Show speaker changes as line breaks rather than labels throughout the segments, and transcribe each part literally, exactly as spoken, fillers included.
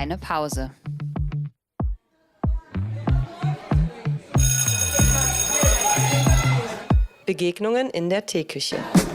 kleine Pause.
Begegnungen in der Teeküche.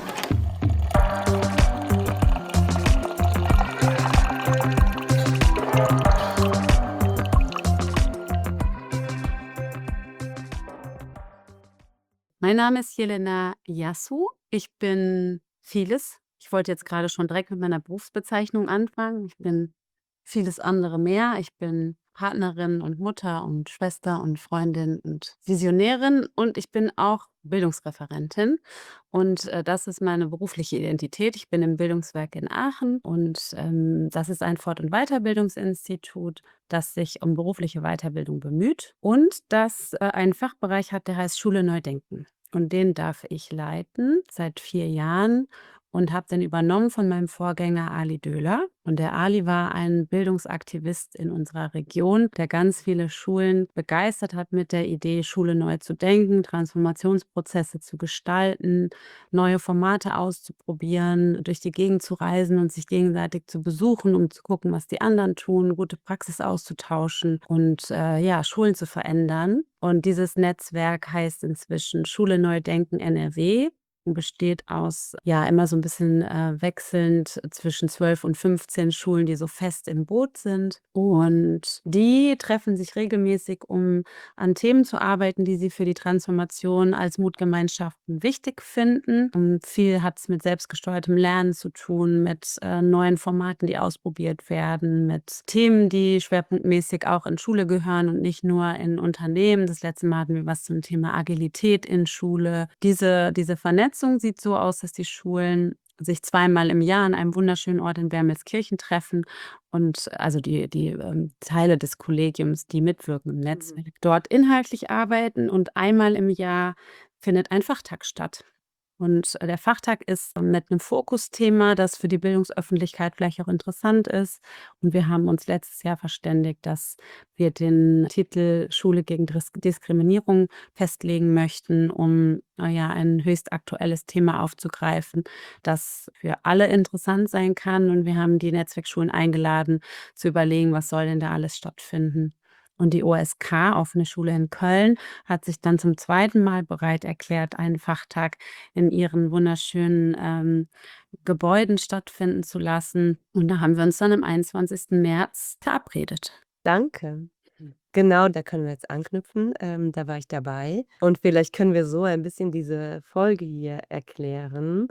Mein Name ist Jelena Jassu. Ich bin vieles. Ich wollte jetzt gerade schon direkt mit meiner Berufsbezeichnung anfangen. Ich bin vieles andere mehr. Ich bin Partnerin und Mutter und Schwester und Freundin und Visionärin und ich bin auch Bildungsreferentin. Und äh, das ist meine berufliche Identität. Ich bin im Bildungswerk in Aachen und ähm, das ist ein Fort- und Weiterbildungsinstitut, das sich um berufliche Weiterbildung bemüht und das äh, einen Fachbereich hat, der heißt Schule neu denken. Und den darf ich leiten seit vier Jahren und habe den übernommen von meinem Vorgänger Ali Döhler. Und der Ali war ein Bildungsaktivist in unserer Region, der ganz viele Schulen begeistert hat mit der Idee, Schule neu zu denken, Transformationsprozesse zu gestalten, neue Formate auszuprobieren, durch die Gegend zu reisen und sich gegenseitig zu besuchen, um zu gucken, was die anderen tun, gute Praxis auszutauschen und äh, ja, Schulen zu verändern. Und dieses Netzwerk heißt inzwischen Schule neu denken N R W und besteht aus, ja, immer so ein bisschen äh, wechselnd zwischen zwölf und fünfzehn Schulen, die so fest im Boot sind. Und die treffen sich regelmäßig, um an Themen zu arbeiten, die sie für die Transformation als Mutgemeinschaften wichtig finden. Und viel hat es mit selbstgesteuertem Lernen zu tun, mit äh, neuen Formaten, die ausprobiert werden, mit Themen, die schwerpunktmäßig auch in Schule gehören und nicht nur in Unternehmen. Das letzte Mal hatten wir was zum Thema Agilität in Schule. Diese, diese Vernetzung sieht so aus, dass die Schulen sich zweimal im Jahr an einem wunderschönen Ort in Wermelskirchen treffen und also die, die ähm, Teile des Kollegiums, die mitwirken im Netzwerk, dort inhaltlich arbeiten und einmal im Jahr findet ein Fachtag statt. Und äh, der Fachtag ist mit einem Fokusthema, das für die Bildungsöffentlichkeit vielleicht auch interessant ist. Und wir haben uns letztes Jahr verständigt, dass wir den Titel Schule gegen Dis Diskriminierung festlegen möchten, um äh, ja ein höchst aktuelles Thema aufzugreifen, das für alle interessant sein kann. Und wir haben die Netzwerkschulen eingeladen, zu überlegen, was soll denn da alles stattfinden. Und die O S K, Offene Schule in Köln, hat sich dann zum zweiten Mal bereit erklärt, einen Fachtag in ihren wunderschönen ähm, Gebäuden stattfinden zu lassen. Und da haben wir uns dann am einundzwanzigsten März verabredet.
Danke. Genau, da können wir jetzt anknüpfen. Ähm, da war ich dabei. Und vielleicht können wir so ein bisschen diese Folge hier erklären.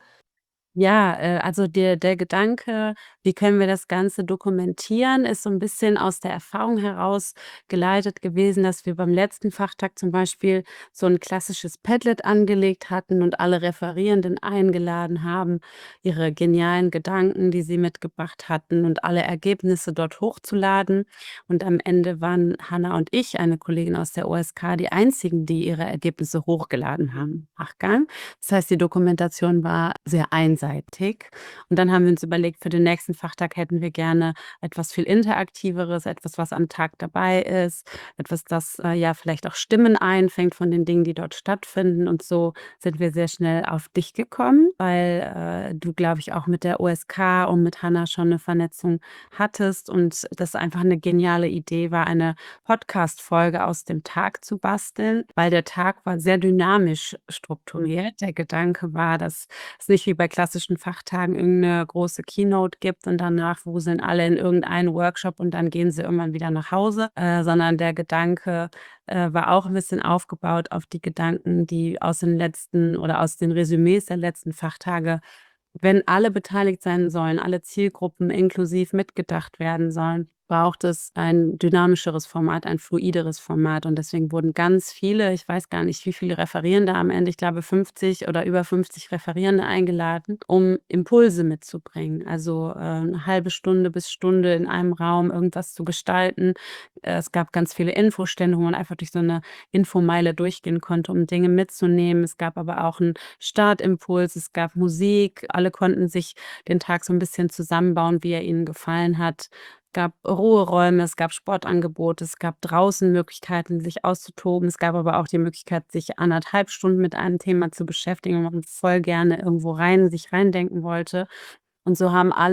Ja, äh, also der der Gedanke, wie können wir das Ganze dokumentieren, ist so ein bisschen aus der Erfahrung heraus geleitet gewesen, dass wir beim letzten Fachtag zum Beispiel so ein klassisches Padlet angelegt hatten und alle Referierenden eingeladen haben, ihre genialen Gedanken, die sie mitgebracht hatten und alle Ergebnisse dort hochzuladen. Und am Ende waren Hanna und ich, eine Kollegin aus der O S K, die einzigen, die ihre Ergebnisse hochgeladen haben im Nachgang. Das heißt, die Dokumentation war sehr einseitig. Und dann haben wir uns überlegt, für den nächsten Fachtag hätten wir gerne etwas viel Interaktiveres, etwas, was am Tag dabei ist, etwas, das äh, ja vielleicht auch Stimmen einfängt von den Dingen, die dort stattfinden. Und so sind wir sehr schnell auf dich gekommen, weil äh, du, glaube ich, auch mit der O S K und mit Hanna schon eine Vernetzung hattest und das einfach eine geniale Idee war, eine Podcast-Folge aus dem Tag zu basteln, weil der Tag war sehr dynamisch strukturiert. Der Gedanke war, dass es nicht wie bei klassischen Fachtagen irgendeine große Keynote gibt und danach wuseln alle in irgendeinen Workshop und dann gehen sie irgendwann wieder nach Hause, äh, sondern der Gedanke äh, war auch ein bisschen aufgebaut auf die Gedanken, die aus den letzten oder aus den Resümees der letzten Fachtage, wenn alle beteiligt sein sollen, alle Zielgruppen inklusiv mitgedacht werden sollen, braucht es ein dynamischeres Format, ein fluideres Format. Und deswegen wurden ganz viele, ich weiß gar nicht, wie viele Referierende am Ende, ich glaube fünfzig oder über fünfzig Referierende eingeladen, um Impulse mitzubringen. Also äh, eine halbe Stunde bis Stunde in einem Raum irgendwas zu gestalten. Äh, es gab ganz viele Infostände, wo man einfach durch so eine Infomeile durchgehen konnte, um Dinge mitzunehmen. Es gab aber auch einen Startimpuls, es gab Musik. Alle konnten sich den Tag so ein bisschen zusammenbauen, wie er ihnen gefallen hat. Es gab Ruheräume, es gab Sportangebote, es gab draußen Möglichkeiten, sich auszutoben. Es gab aber auch die Möglichkeit, sich anderthalb Stunden mit einem Thema zu beschäftigen, wenn man voll gerne irgendwo rein sich reindenken wollte. Und so haben alle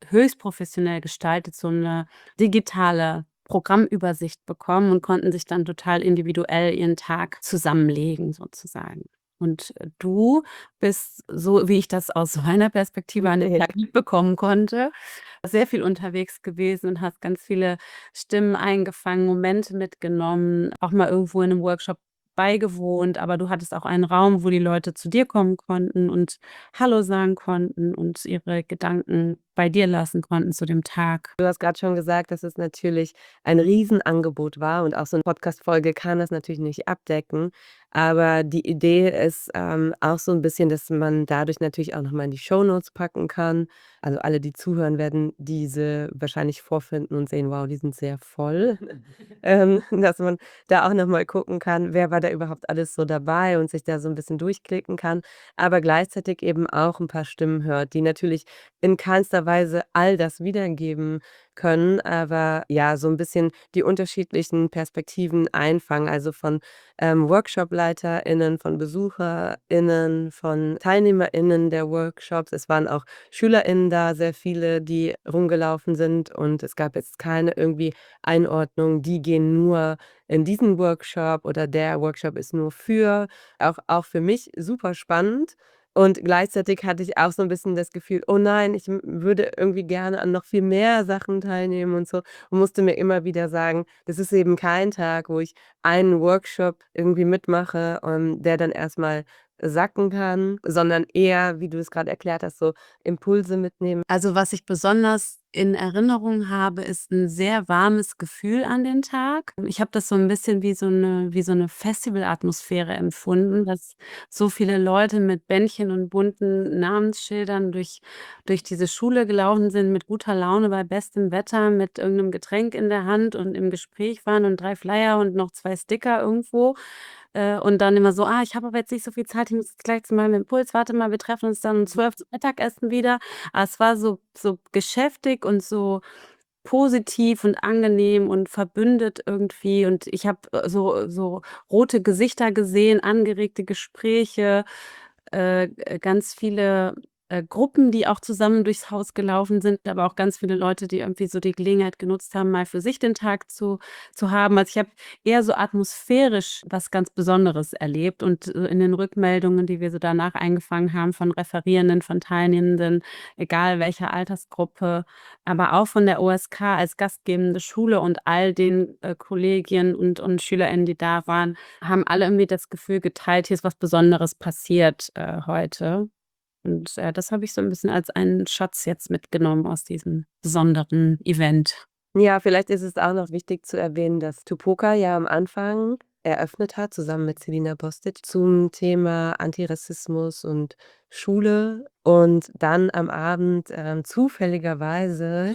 höchst professionell gestaltet, so 'ne digitale Programmübersicht bekommen und konnten sich dann total individuell ihren Tag zusammenlegen sozusagen. Und, äh, du bist, so wie ich das aus meiner Perspektive an dem Tag mitbekommen konnte, sehr viel unterwegs gewesen und hast ganz viele Stimmen eingefangen, Momente mitgenommen, auch mal irgendwo in 'nem Workshop beigewohnt, aber du hattest auch einen Raum, wo die Leute zu dir kommen konnten und hallo sagen konnten und ihre Gedanken bei dir lassen konnten zu dem Tag.
Du hast grad schon gesagt, dass es natürlich ein Riesenangebot war und auch so 'ne Podcast-Folge kann das natürlich nicht abdecken. Aber die Idee ist, ähm, auch so 'n bisschen, dass man dadurch natürlich auch noch mal in die Shownotes packen kann. Also, alle, die zuhören, werden diese wahrscheinlich vorfinden und sehen: „Wow, die sind sehr voll.“ Ähm, dass man da auch noch mal gucken kann, wer war da überhaupt alles so dabei und sich da so 'n bisschen durchklicken kann, aber gleichzeitig eben auch 'n paar Stimmen hört, die natürlich in keinster Weise all das wiedergeben können, aber ja, so 'n bisschen die unterschiedlichen Perspektiven einfangen, also von, ähm, WorkshopleiterInnen, von BesucherInnen, von TeilnehmerInnen der Workshops. Es waren auch SchülerInnen da, sehr viele, die rumgelaufen sind und es gab jetzt keine irgendwie Einordnung, die gehen nur in diesen Workshop oder der Workshop ist nur für auch auch für mich super spannend und gleichzeitig hatte ich auch so 'n bisschen das Gefühl: „Oh nein, ich m würde irgendwie gerne an noch viel mehr Sachen teilnehmen“ und so und musste mir immer wieder sagen, das ist eben kein Tag, wo ich einen Workshop irgendwie mitmache und der dann erst mal sacken kann, sondern eher, wie du es grad erklärt hast, so Impulse mitnehmen.
Also, was ich besonders in Erinnerung habe, ist 'n sehr warmes Gefühl an den Tag. Ich habe das so 'n bisschen wie so 'ne wie so 'ne Festivalatmosphäre empfunden, dass so viele Leute mit Bändchen und bunten Namensschildern durch durch diese Schule gelaufen sind, mit guter Laune bei bestem Wetter, mit irgend 'nem Getränk in der Hand und im Gespräch waren und drei Flyer und noch zwei Sticker irgendwo. Äh, und dann immer so: „Ah, ich habe aber jetzt nicht so viel Zeit, ich muss jetzt gleich zu meinem Impuls. Warte mal, wir treffen uns dann um zwölf zum Mittagessen wieder.“ Ah, es war so so geschäftig und so positiv und angenehm und verbündet irgendwie und ich habe, äh, so so rote Gesichter gesehen, angeregte Gespräche, äh, äh, ganz viele, äh, Gruppen, die auch zusammen durchs Haus gelaufen sind, aber auch ganz viele Leute, die irgendwie so die Gelegenheit genutzt haben, mal für sich den Tag zu zu haben. Also, ich habe eher so atmosphärisch was ganz Besonderes erlebt und, äh, in den Rückmeldungen, die wir so danach eingefangen haben von Referierenden, von Teilnehmenden, egal welcher Altersgruppe, aber auch von der O S K als gastgebende Schule und all den, äh, Kollegien und und SchülerInnen, die da waren, haben alle irgendwie das Gefühl geteilt: „Hier ist was Besonderes passiert, äh, heute.“ Und, äh, das habe ich so 'n bisschen als einen Schatz jetzt mitgenommen aus diesem besonderen Event.
Ja, vielleicht ist es auch noch wichtig zu erwähnen, dass Tupoka ja am Anfang eröffnet hat, zusammen mit Selina Bostić zum Thema Antirassismus und Schule und dann am Abend, ähm, zufälligerweise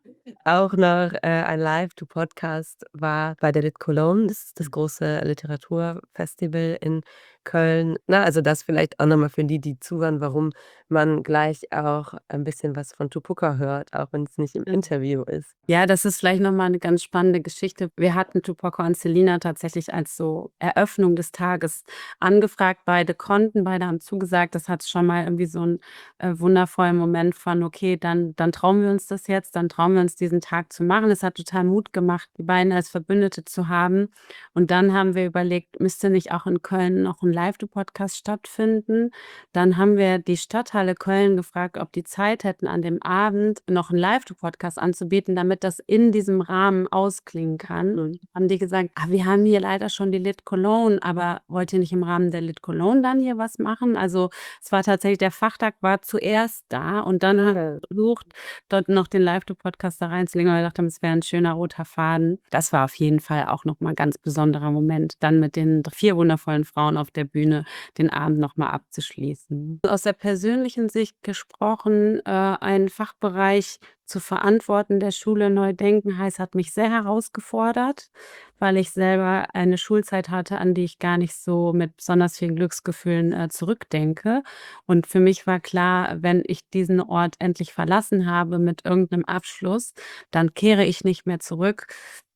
auch noch, äh, ein Live-to-Podcast war bei der Lit Cologne. Das ist das große Literaturfestival in Köln. Ne, also das vielleicht auch noch mal für die, die zuhören, warum man gleich auch ein bisschen was von Tupoka hört, auch wenn's nicht im Interview ist.
Ja, das ist vielleicht noch mal 'ne ganz spannende Geschichte. Wir hatten Tupoka und Selina tatsächlich als so Eröffnung des Tages angefragt. Beide konnten, beide haben zugesagt. Das hat schon mal irgendwie so 'n, äh, wundervollen Moment von: „Okay, dann dann trauen wir uns das jetzt, dann trauen wir uns, diesen Tag zu machen.“ Es hat total Mut gemacht, die beiden als Verbündete zu haben. Und dann haben wir überlegt: „Müsste nicht auch in Köln noch 'n Live-to-Podcast stattfinden?“ Dann haben wir die Stadthalle Köln gefragt, ob die Zeit hätten, an dem Abend noch 'n Live-to-Podcast anzubieten, damit das in diesem Rahmen ausklingen kann. Und haben die gesagt: „Ah, wir haben hier leider schon die Lit Cologne, aber wollt ihr nicht im Rahmen der Lit Cologne dann hier was machen?“ Also, es war tatsächlich der Fachtag war zuerst da und dann haben wir versucht, dort noch den Live-to-Podcast da reinzulegen, weil wir gedacht haben, es wäre 'n schöner roter Faden. Das war auf jeden Fall auch noch mal ganz besonderer Moment, dann mit den vier wundervollen Frauen auf der Bühne den Abend noch mal abzuschließen. Aus der persönlichen Sicht gesprochen, äh, einen Fachbereich zu verantworten, der Schule neu denken heißt, hat mich sehr herausgefordert, weil ich selber eine Schulzeit hatte, an die ich gar nicht so mit besonders vielen Glücksgefühlen, äh, zurückdenke. Und für mich war klar, wenn ich diesen Ort endlich verlassen habe mit irgend 'nem Abschluss, dann kehre ich nicht mehr zurück.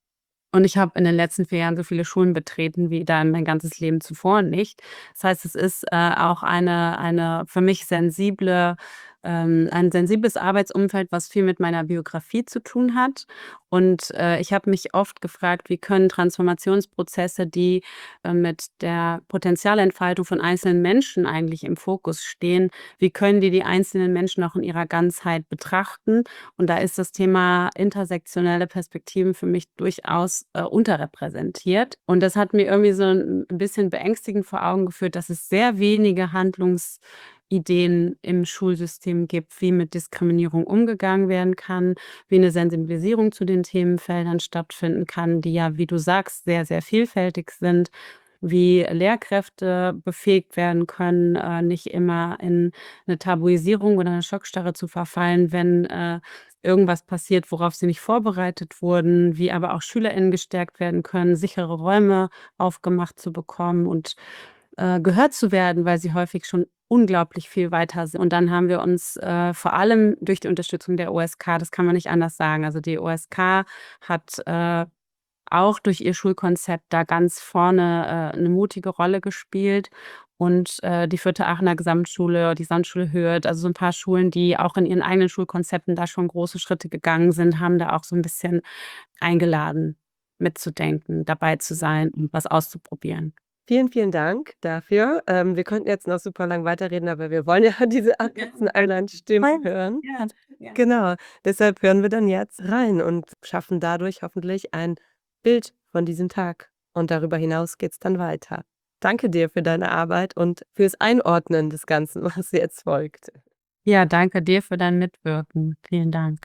Und ich habe in den letzten vier Jahren so viele Schulen betreten wie dann mein ganzes Leben zuvor nicht. Das heißt, es ist, äh, auch eine eine für mich sensible, ähm, ein sensibles Arbeitsumfeld, was viel mit meiner Biografie zu tun hat. Und äh, ich habe mich oft gefragt, wie können Transformationsprozesse, die äh, mit der Potenzialentfaltung von einzelnen Menschen eigentlich im Fokus stehen, wie können die die einzelnen Menschen auch in ihrer Ganzheit betrachten? Und da ist das Thema intersektionelle Perspektiven für mich durchaus äh, unterrepräsentiert. Und das hat mir irgendwie so ein bisschen beängstigend vor Augen geführt, dass es sehr wenige Handlungsideen im Schulsystem gibt, wie mit Diskriminierung umgegangen werden kann, wie eine Sensibilisierung zu den Themenfeldern stattfinden kann, die ja, wie du sagst, sehr, sehr vielfältig sind, wie Lehrkräfte befähigt werden können, äh, nicht immer in eine Tabuisierung oder eine Schockstarre zu verfallen, wenn äh, irgendwas passiert, worauf sie nicht vorbereitet wurden, wie aber auch SchülerInnen gestärkt werden können, sichere Räume aufgemacht zu bekommen und äh, gehört zu werden, weil sie häufig schon unglaublich viel weiter sind. Und dann haben wir uns äh, vor allem durch die Unterstützung der O S K, das kann man nicht anders sagen, also die O S K hat äh, auch durch ihr Schulkonzept da ganz vorne äh, 'ne mutige Rolle gespielt und äh, die Vierte Aachener Gesamtschule, die Gesamtschule Hürth, also so ein paar Schulen, die auch in ihren eigenen Schulkonzepten da schon große Schritte gegangen sind, haben da auch so ein bisschen eingeladen, mitzudenken, dabei zu sein und was auszuprobieren.
Vielen, vielen Dank dafür. Ähm, wir könnten jetzt noch super lang weiterreden, aber wir wollen ja diese a ganzen anderen Stimmen hören.
Ja, ja.
Genau, deshalb hören wir dann jetzt rein und schaffen dadurch hoffentlich ein Bild von diesem Tag. Und darüber hinaus geht's dann weiter. Danke dir für deine Arbeit und fürs Einordnen des Ganzen, was jetzt folgt.
Ja, danke dir für dein Mitwirken. Vielen Dank.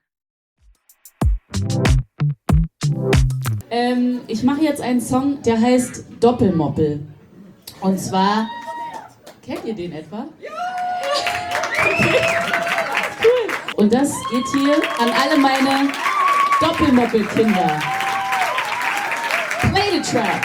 Ähm, ich mache jetzt einen Song, der heißt Doppelmoppel. Und zwar, kennt ihr den etwa? Ja! Okay. Cool. Und das geht hier an alle meine Doppelmoppel-Kinder. Play the track.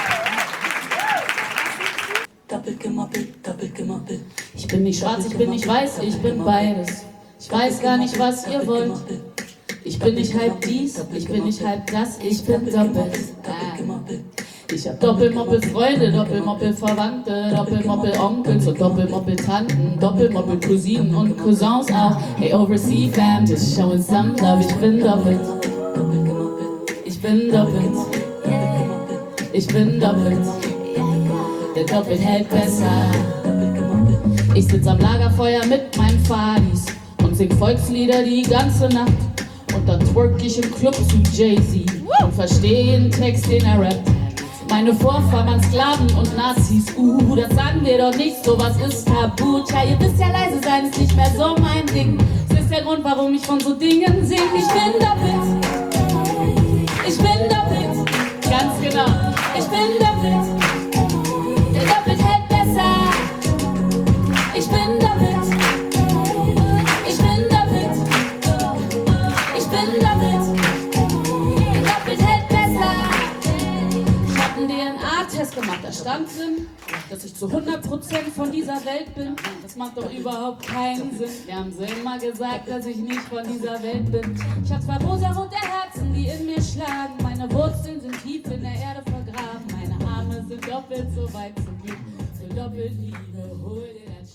Doppelt gemoppelt, doppelt gemoppelt. Ich bin nicht schwarz, ich bin nicht weiß, ich bin beides. Ich weiß gar nicht, was ihr wollt. Ich bin nicht halb dies, ich bin nicht halb das, ich bin doppelt. Ich hab Doppelmoppel-Freunde, Doppelmoppel-Verwandte, Doppelmoppel-Onkels und Doppelmoppel-Tanten, Doppelmoppel-Cousinen und Cousins auch. Hey, Oversea Fam, just showing some love, ich bin doppelt. Ich bin doppelt. Ich bin doppelt. Der doppelt hält besser. Ich sitz am Lagerfeuer mit meinen Fadis und sing Volkslieder die ganze Nacht. Und dann twerk ich im Club zu Jay-Z und versteh jeden Text, den er rappt. Meine Vorfahren waren Sklaven und Nazis, uh, das sagen wir doch nicht, sowas ist tabu. Tja, ihr wisst ja, leise sein ist nicht mehr so mein Ding. Das ist der Grund, warum ich von so Dingen sing. Ich bin doppelt, ich bin doppelt, ganz genau. Ich bin doppelt, der doppelt hält besser. Ich bin doppelt, ich bin doppelt, ich bin doppelt, der doppelt hält besser. Ich hab einen D N A-Test gemacht, da stand drin, dass ich zu hundert Prozent von dieser Welt bin. Das macht doch überhaupt keinen Sinn. Wir haben sie immer gesagt, dass ich nicht von dieser Welt bin. Ich hab zwei rosarote Herzen, die in mir schlagen. Meine Wurzeln sind tief in der Erde vergraben. Meine Arme sind doppelt so weit zum Glück. Für doppelt Liebe, hol dir dein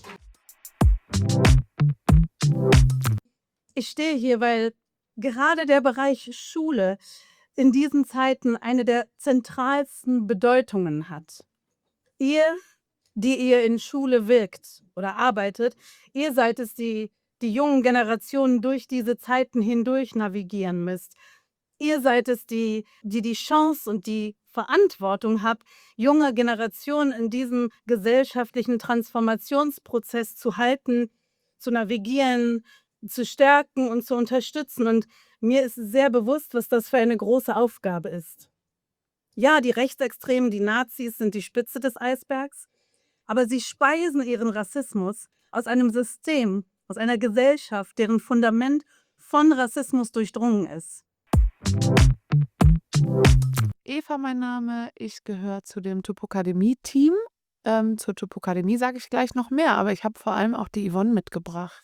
Stück.
Ich stehe hier, weil gerade der Bereich Schule in diesen Zeiten eine der zentralsten Bedeutungen hat. Ihr, die ihr in Schule wirkt oder arbeitet, ihr seid es, die die jungen Generationen durch diese Zeiten hindurch navigieren müsst. Ihr seid es, die die, die Chance und die Verantwortung habt, junge Generationen in diesem gesellschaftlichen Transformationsprozess zu halten, zu navigieren, zu stärken und zu unterstützen. Und mir ist sehr bewusst, was das für eine große Aufgabe ist. Ja, die Rechtsextremen, die Nazis sind die Spitze des Eisbergs, aber sie speisen ihren Rassismus aus einem System, aus einer Gesellschaft, deren Fundament von Rassismus durchdrungen ist.
Eva, mein Name. Ich gehöre zu dem Typokademie-Team. Ähm, zur Typokademie sage ich gleich noch mehr, aber ich habe vor allem auch die Yvonne mitgebracht.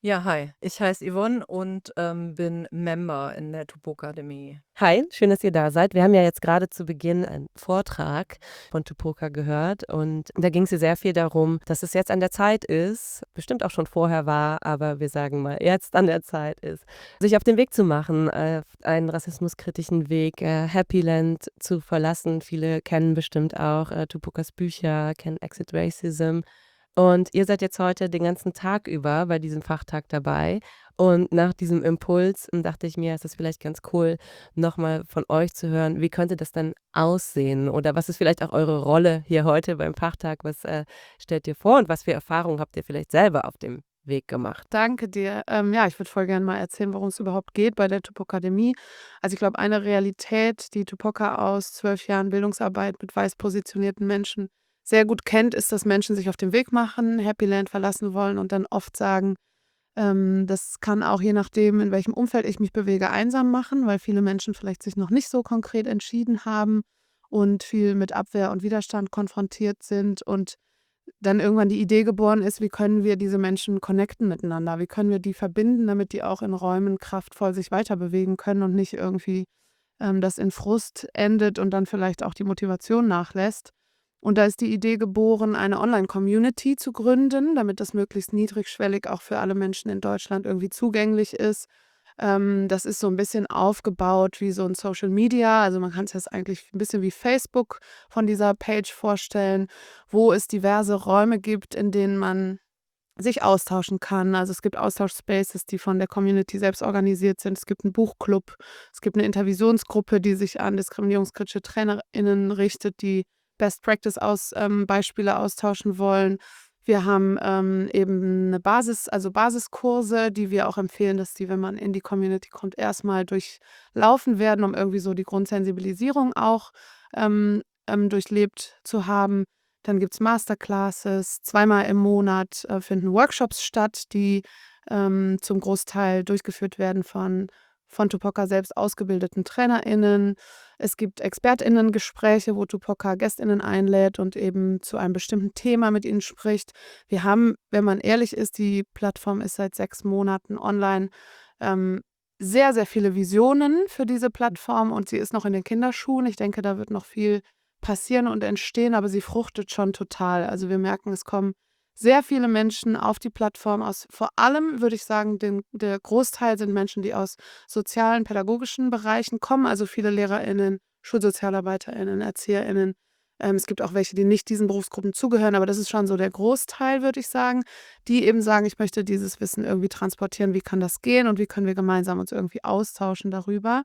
Ja, hi. Ich heiße Yvonne und ähm, bin Member in der Tupokademie.
Hi, schön, dass ihr da seid. Wir haben ja jetzt gerade zu Beginn einen Vortrag von Tupoka gehört und da ging es ja sehr viel darum, dass es jetzt an der Zeit ist, bestimmt auch schon vorher war, aber wir sagen mal, jetzt an der Zeit ist, sich auf den Weg zu machen, äh, einen rassismuskritischen Weg, äh, Happy Land zu verlassen. Viele kennen bestimmt auch äh, Tupokas Bücher, kennen Exit Racism. Und ihr seid jetzt heute den ganzen Tag über bei diesem Fachtag dabei. Und nach diesem Impuls ähm, dachte ich mir, es ist vielleicht ganz cool, nochmal von euch zu hören, wie könnte das denn aussehen? Oder was ist vielleicht auch eure Rolle hier heute beim Fachtag? Was äh, stellt ihr vor und was für Erfahrungen habt ihr vielleicht selber auf dem Weg gemacht?
Danke dir. Ähm, ja, ich würde voll gerne mal erzählen, worum es überhaupt geht bei der Tupokademie. Also ich glaube, eine Realität, die Tupoka aus zwölf Jahren Bildungsarbeit mit weiß positionierten Menschen sehr gut kennt, ist, dass Menschen sich auf den Weg machen, Happy Land verlassen wollen und dann oft sagen, ähm, das kann auch je nachdem, in welchem Umfeld ich mich bewege, einsam machen, weil viele Menschen vielleicht sich noch nicht so konkret entschieden haben und viel mit Abwehr und Widerstand konfrontiert sind und dann irgendwann die Idee geboren ist, wie können wir diese Menschen connecten miteinander? Wie können wir die verbinden, damit die auch in Räumen kraftvoll sich weiter bewegen können und nicht irgendwie ähm, das in Frust endet und dann vielleicht auch die Motivation nachlässt. Und da ist die Idee geboren, eine Online-Community zu gründen, damit das möglichst niedrigschwellig auch für alle Menschen in Deutschland irgendwie zugänglich ist. Ähm, das ist so ein bisschen aufgebaut wie so ein Social Media. Also man kann es jetzt eigentlich ein bisschen wie Facebook von dieser Page vorstellen, wo es diverse Räume gibt, in denen man sich austauschen kann. Also es gibt Austauschspaces, die von der Community selbst organisiert sind. Es gibt einen Buchclub, es gibt eine Intervisionsgruppe, die sich an diskriminierungskritische TrainerInnen richtet, die Best Practice aus, ähm, Beispiele austauschen wollen. Wir haben ähm, eben eine Basis, also Basiskurse, die wir auch empfehlen, dass die, wenn man in die Community kommt, erstmal durchlaufen werden, um irgendwie so die Grundsensibilisierung auch ähm, ähm, durchlebt zu haben. Dann gibt es Masterclasses. Zweimal im Monat äh, finden Workshops statt, die ähm, zum Großteil durchgeführt werden von, von Tupoka selbst ausgebildeten TrainerInnen. Es gibt ExpertInnen-Gespräche, wo Tupoka GästInnen einlädt und eben zu einem bestimmten Thema mit ihnen spricht. Wir haben, wenn man ehrlich ist, die Plattform ist seit sechs Monaten online, ähm, sehr, sehr viele Visionen für diese Plattform und sie ist noch in den Kinderschuhen. Ich denke, da wird noch viel passieren und entstehen, aber sie fruchtet schon total. Also wir merken, es kommen sehr viele Menschen auf die Plattform aus. Vor allem würde ich sagen, den, der Großteil sind Menschen, die aus sozialen, pädagogischen Bereichen kommen, also viele LehrerInnen, SchulsozialarbeiterInnen, ErzieherInnen. Ähm, es gibt auch welche, die nicht diesen Berufsgruppen zugehören, aber das ist schon so der Großteil, würde ich sagen, die eben sagen, ich möchte dieses Wissen irgendwie transportieren, wie kann das gehen und wie können wir gemeinsam uns irgendwie austauschen darüber.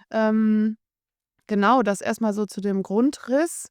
Ähm, Genau, das erstmal so zu dem Grundriss.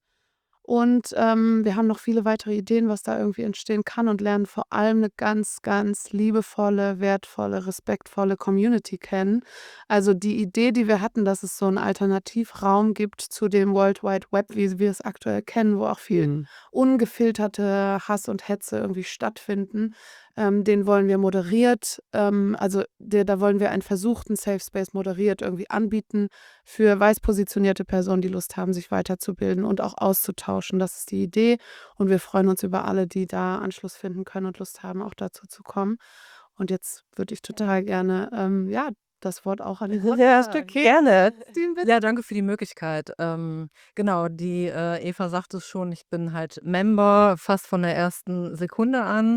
Und ähm, wir haben noch viele weitere Ideen, was da irgendwie entstehen kann und lernen vor allem eine ganz, ganz liebevolle, wertvolle, respektvolle Community kennen. Also die Idee, die wir hatten, dass es so einen Alternativraum gibt zu dem World Wide Web, wie wir es aktuell kennen, wo auch viel
Mhm.
ungefilterte Hass und Hetze irgendwie stattfinden, ähm, den wollen wir moderiert, ähm, also der, da wollen wir einen versuchten Safe Space moderiert irgendwie anbieten für weiß positionierte Personen, die Lust haben, sich weiterzubilden und auch auszutauschen. Das ist die Idee und wir freuen uns über alle, die da Anschluss finden können und Lust haben, auch dazu zu kommen. Und jetzt würde ich total gerne, ähm, ja, das Wort auch an die
Ja,
Stück
gerne.
Ja, danke für die Möglichkeit. Ähm, genau, die äh, Eva sagt es schon, ich bin halt Member fast von der ersten Sekunde an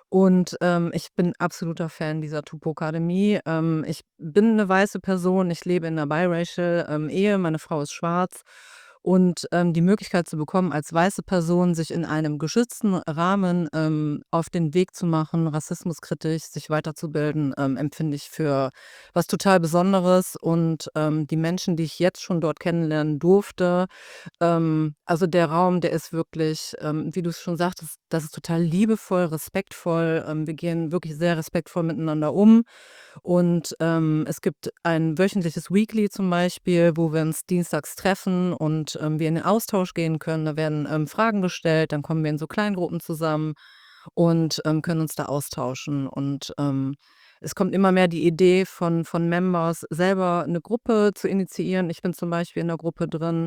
und ähm, ich bin absoluter Fan dieser Tupokademie. Ähm, ich bin eine weiße Person, ich lebe in einer biracial ähm, Ehe, meine Frau ist schwarz und ähm, die Möglichkeit zu bekommen, als weiße Person sich in einem geschützten Rahmen ähm, auf den Weg zu machen, rassismuskritisch sich weiterzubilden, ähm, empfinde ich für was total Besonderes und ähm, die Menschen, die ich jetzt schon dort kennenlernen durfte, ähm, also der Raum, der ist wirklich, ähm, wie du es schon sagtest, das ist total liebevoll, respektvoll. Ähm, wir gehen wirklich sehr respektvoll miteinander um. Und ähm, es gibt ein wöchentliches Weekly zum Beispiel, wo wir uns dienstags treffen und ähm, wir in den Austausch gehen können. Da werden ähm, Fragen gestellt, dann kommen wir in so Kleingruppen zusammen und ähm, können uns da austauschen. Und ähm, es kommt immer mehr die Idee von, von Members, selber eine Gruppe zu initiieren. Ich bin zum Beispiel in der Gruppe drin,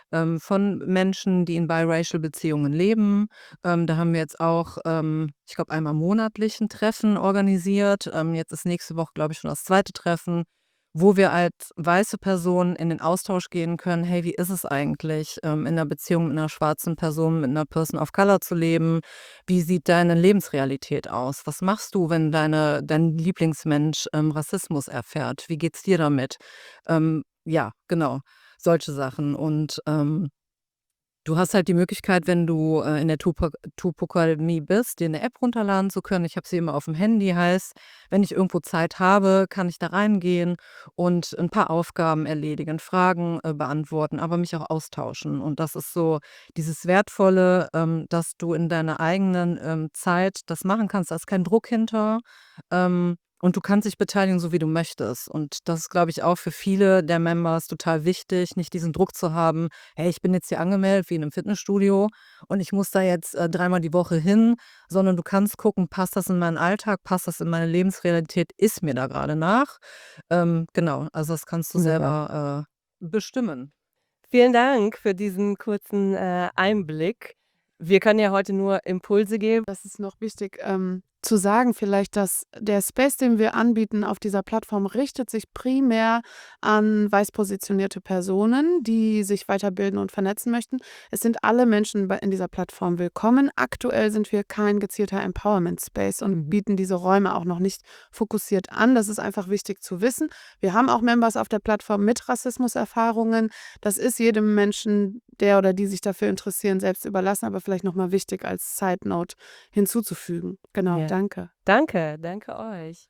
ähm, von Menschen, die in biracial Beziehungen leben. Ähm, da haben wir jetzt auch, ähm, ich glaube, einmal monatlich ein Treffen organisiert. Ähm, jetzt ist nächste Woche, glaube ich, schon das zweite Treffen, wo wir als weiße Personen in den Austausch gehen können. Hey, wie ist es eigentlich, ähm, in einer Beziehung mit einer schwarzen Person, mit einer Person of Color zu leben? Wie sieht deine Lebensrealität aus? Was machst du, wenn deine, dein Lieblingsmensch ähm, Rassismus erfährt? Wie geht's dir damit? Ähm, ja, genau, solche Sachen. Und ähm, du hast halt die Möglichkeit, wenn du äh, in der Tupo Tupokalmie bist, dir eine App runterladen zu können. Ich habe sie immer auf dem Handy, heißt, wenn ich irgendwo Zeit habe, kann ich da reingehen und ein paar Aufgaben erledigen, Fragen äh, beantworten, aber mich auch austauschen. Und das ist so dieses Wertvolle, ähm, dass du in deiner eigenen ähm, Zeit das machen kannst. Da ist kein Druck hinter. Ähm, und du kannst dich beteiligen, so wie du möchtest. Und das ist, glaube ich, auch für viele der Members total wichtig, nicht diesen Druck zu haben, hey, ich bin jetzt hier angemeldet wie in einem Fitnessstudio und ich muss da jetzt äh, dreimal die Woche hin, sondern du kannst gucken, passt das in meinen Alltag, passt das in meine Lebensrealität, ist mir da gerade nach? Ähm, genau, also das kannst du
Super.
selber äh, bestimmen.
Vielen Dank für diesen kurzen äh, Einblick. Wir können ja heute nur Impulse geben.
Das ist noch wichtig ähm, zu sagen, vielleicht, dass der Space, den wir anbieten auf dieser Plattform, richtet sich primär an weiß positionierte Personen, die sich weiterbilden und vernetzen möchten. Es sind alle Menschen bei- in dieser Plattform willkommen. Aktuell sind wir kein gezielter Empowerment Space und
Mhm.
bieten diese Räume auch noch nicht fokussiert an. Das ist einfach wichtig zu wissen. Wir haben auch Members auf der Plattform mit Rassismuserfahrungen. Das ist jedem Menschen, der oder die sich dafür interessieren, selbst überlassen, aber vielleicht nochmal wichtig als Side Note hinzuzufügen. Genau,
Ja.
danke.
Danke, danke euch.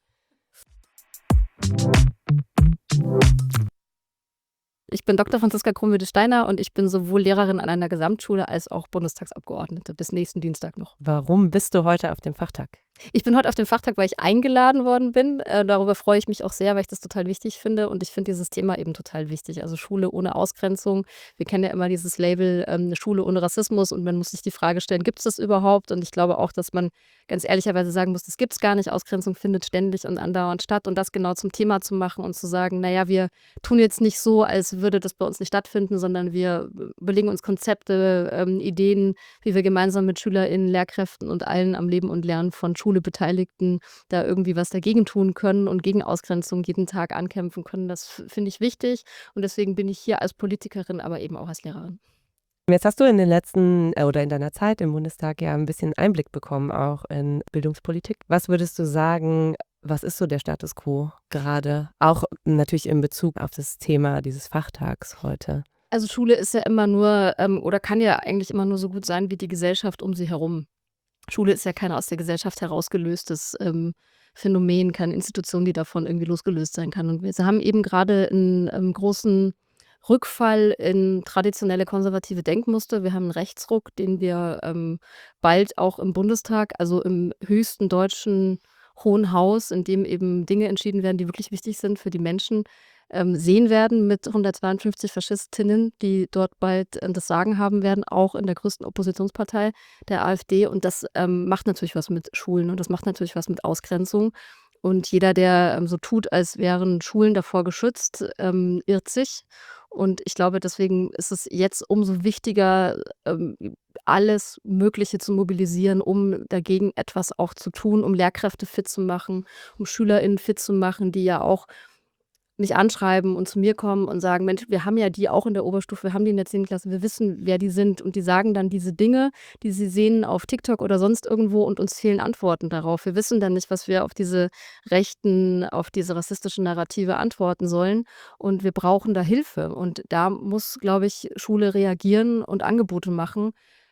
Ich bin Doktor Franziska Krummede-Steiner und ich bin sowohl Lehrerin an einer Gesamtschule als auch Bundestagsabgeordnete bis nächsten Dienstag noch.
Warum bist du heute auf dem Fachtag?
Ich bin heute auf dem Fachtag, weil ich eingeladen worden bin. Äh, darüber freue ich mich auch sehr, weil ich das total wichtig finde und ich finde dieses Thema eben total wichtig. Also Schule ohne Ausgrenzung. Wir kennen ja immer dieses Label ähm, Schule ohne Rassismus und man muss sich die Frage stellen, gibt es das überhaupt? Und ich glaube auch, dass man ganz ehrlicherweise sagen muss, das gibt es gar nicht. Ausgrenzung findet ständig und andauernd statt und das genau zum Thema zu machen und zu sagen, naja, wir tun jetzt nicht so, als würde das bei uns nicht stattfinden, sondern wir überlegen uns Konzepte, ähm, Ideen, wie wir gemeinsam mit SchülerInnen, Lehrkräften und allen am Leben und Lernen von Schule Beteiligten da irgendwie was dagegen tun können und gegen Ausgrenzung jeden Tag ankämpfen können. Das f- finde ich wichtig und deswegen bin ich hier als Politikerin, aber eben auch als Lehrerin.
Jetzt hast du in den letzten äh, oder in deiner Zeit im Bundestag ja ein bisschen Einblick bekommen, auch in Bildungspolitik. Was würdest du sagen, was ist so der Status quo gerade? Auch natürlich in Bezug auf das Thema dieses Fachtags heute.
Also Schule ist ja immer nur ähm, oder kann ja eigentlich immer nur so gut sein wie die Gesellschaft um sie herum. Schule ist ja kein aus der Gesellschaft herausgelöstes ähm, Phänomen, keine Institution, die davon irgendwie losgelöst sein kann. Und wir haben eben gerade einen ähm, großen Rückfall in traditionelle konservative Denkmuster. Wir haben einen Rechtsruck, den wir ähm, bald auch im Bundestag, also im höchsten deutschen Hohen Haus, in dem eben Dinge entschieden werden, die wirklich wichtig sind für die Menschen, ähm, sehen werden mit hundertzweiundfünfzig Faschistinnen, die dort bald äh, das Sagen haben werden, auch in der größten Oppositionspartei, der AfD. Und das ähm, macht natürlich was mit Schulen und das macht natürlich was mit Ausgrenzung. Und jeder, der ähm, so tut, als wären Schulen davor geschützt, ähm, irrt sich. Und ich glaube, deswegen ist es jetzt umso wichtiger, ähm, alles Mögliche zu mobilisieren, um dagegen etwas auch zu tun, um Lehrkräfte fit zu machen, um SchülerInnen fit zu machen, die ja auch mich anschreiben und zu mir kommen und sagen, Mensch, wir haben ja die auch in der Oberstufe, wir haben die in der zehnten Klasse, wir wissen, wer die sind und die sagen dann diese Dinge, die sie sehen auf TikTok oder sonst irgendwo und uns fehlen Antworten darauf. Wir wissen dann nicht, was wir auf diese rechten, auf diese rassistischen Narrative antworten sollen und wir brauchen da Hilfe und da muss, glaube ich, Schule reagieren und Angebote machen,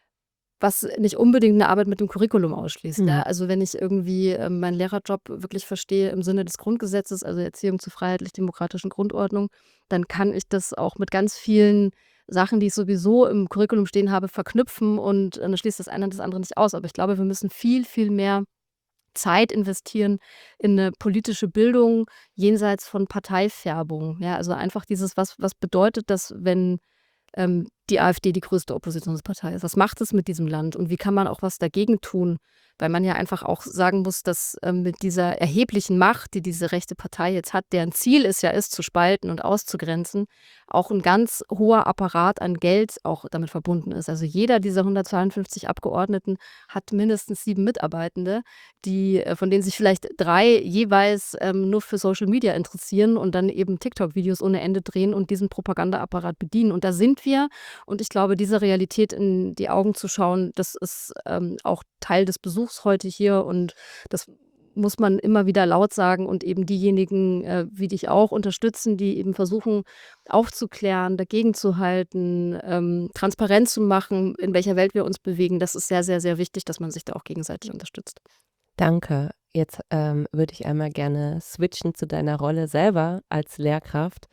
was nicht unbedingt eine Arbeit mit dem Curriculum ausschließt.
Mhm.
Ja? Also wenn ich irgendwie ähm, meinen Lehrerjob wirklich verstehe im Sinne des Grundgesetzes, also Erziehung zur freiheitlich-demokratischen Grundordnung, dann kann ich das auch mit ganz vielen Sachen, die ich sowieso im Curriculum stehen habe, verknüpfen und äh, dann schließt das eine und das andere nicht aus. Aber ich glaube, wir müssen viel, viel mehr Zeit investieren in eine politische Bildung jenseits von Parteifärbung. Ja, also einfach dieses, was, was bedeutet das, wenn ähm, die AfD die größte Oppositionspartei ist? Was macht es mit diesem Land und wie kann man auch was dagegen tun, weil man ja einfach auch sagen muss, dass ähm, mit dieser erheblichen Macht, die diese rechte Partei jetzt hat, deren Ziel es ja ist, zu spalten und auszugrenzen, auch ein ganz hoher Apparat an Geld auch damit verbunden ist. Also jeder dieser hundertzweiundfünfzig Abgeordneten hat mindestens sieben Mitarbeitende, die, äh, von denen sich vielleicht drei jeweils ähm, nur für Social Media interessieren und dann eben TikTok-Videos ohne Ende drehen und diesen Propagandaapparat bedienen. Und da sind wir. Und ich glaube, dieser Realität in die Augen zu schauen, das ist ähm, auch Teil des Besuchs heute hier. Und das muss man immer wieder laut sagen und eben diejenigen, äh, wie dich auch, unterstützen, die eben versuchen aufzuklären, dagegen zu halten, ähm, transparent zu machen, in welcher Welt wir uns bewegen. Das ist sehr, sehr, sehr wichtig, dass man sich da auch gegenseitig unterstützt.
Danke. Jetzt ähm, würde ich einmal gerne switchen zu deiner Rolle selber als Lehrkraft.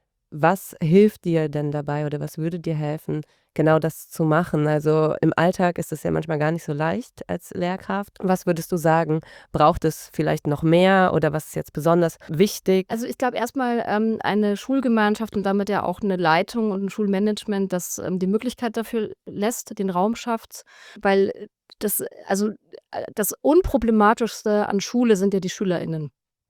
Was hilft dir denn dabei oder was würde dir helfen, genau das zu machen? Also im Alltag ist es ja manchmal gar nicht so leicht als Lehrkraft. Was würdest du sagen, braucht es vielleicht noch mehr oder was ist jetzt besonders wichtig?
Also ich glaube erstmal ähm, eine Schulgemeinschaft und damit ja auch eine Leitung und ein Schulmanagement, das ähm, die Möglichkeit dafür lässt, den Raum schafft, weil das, also äh, das Unproblematischste an Schule sind ja die SchülerInnen.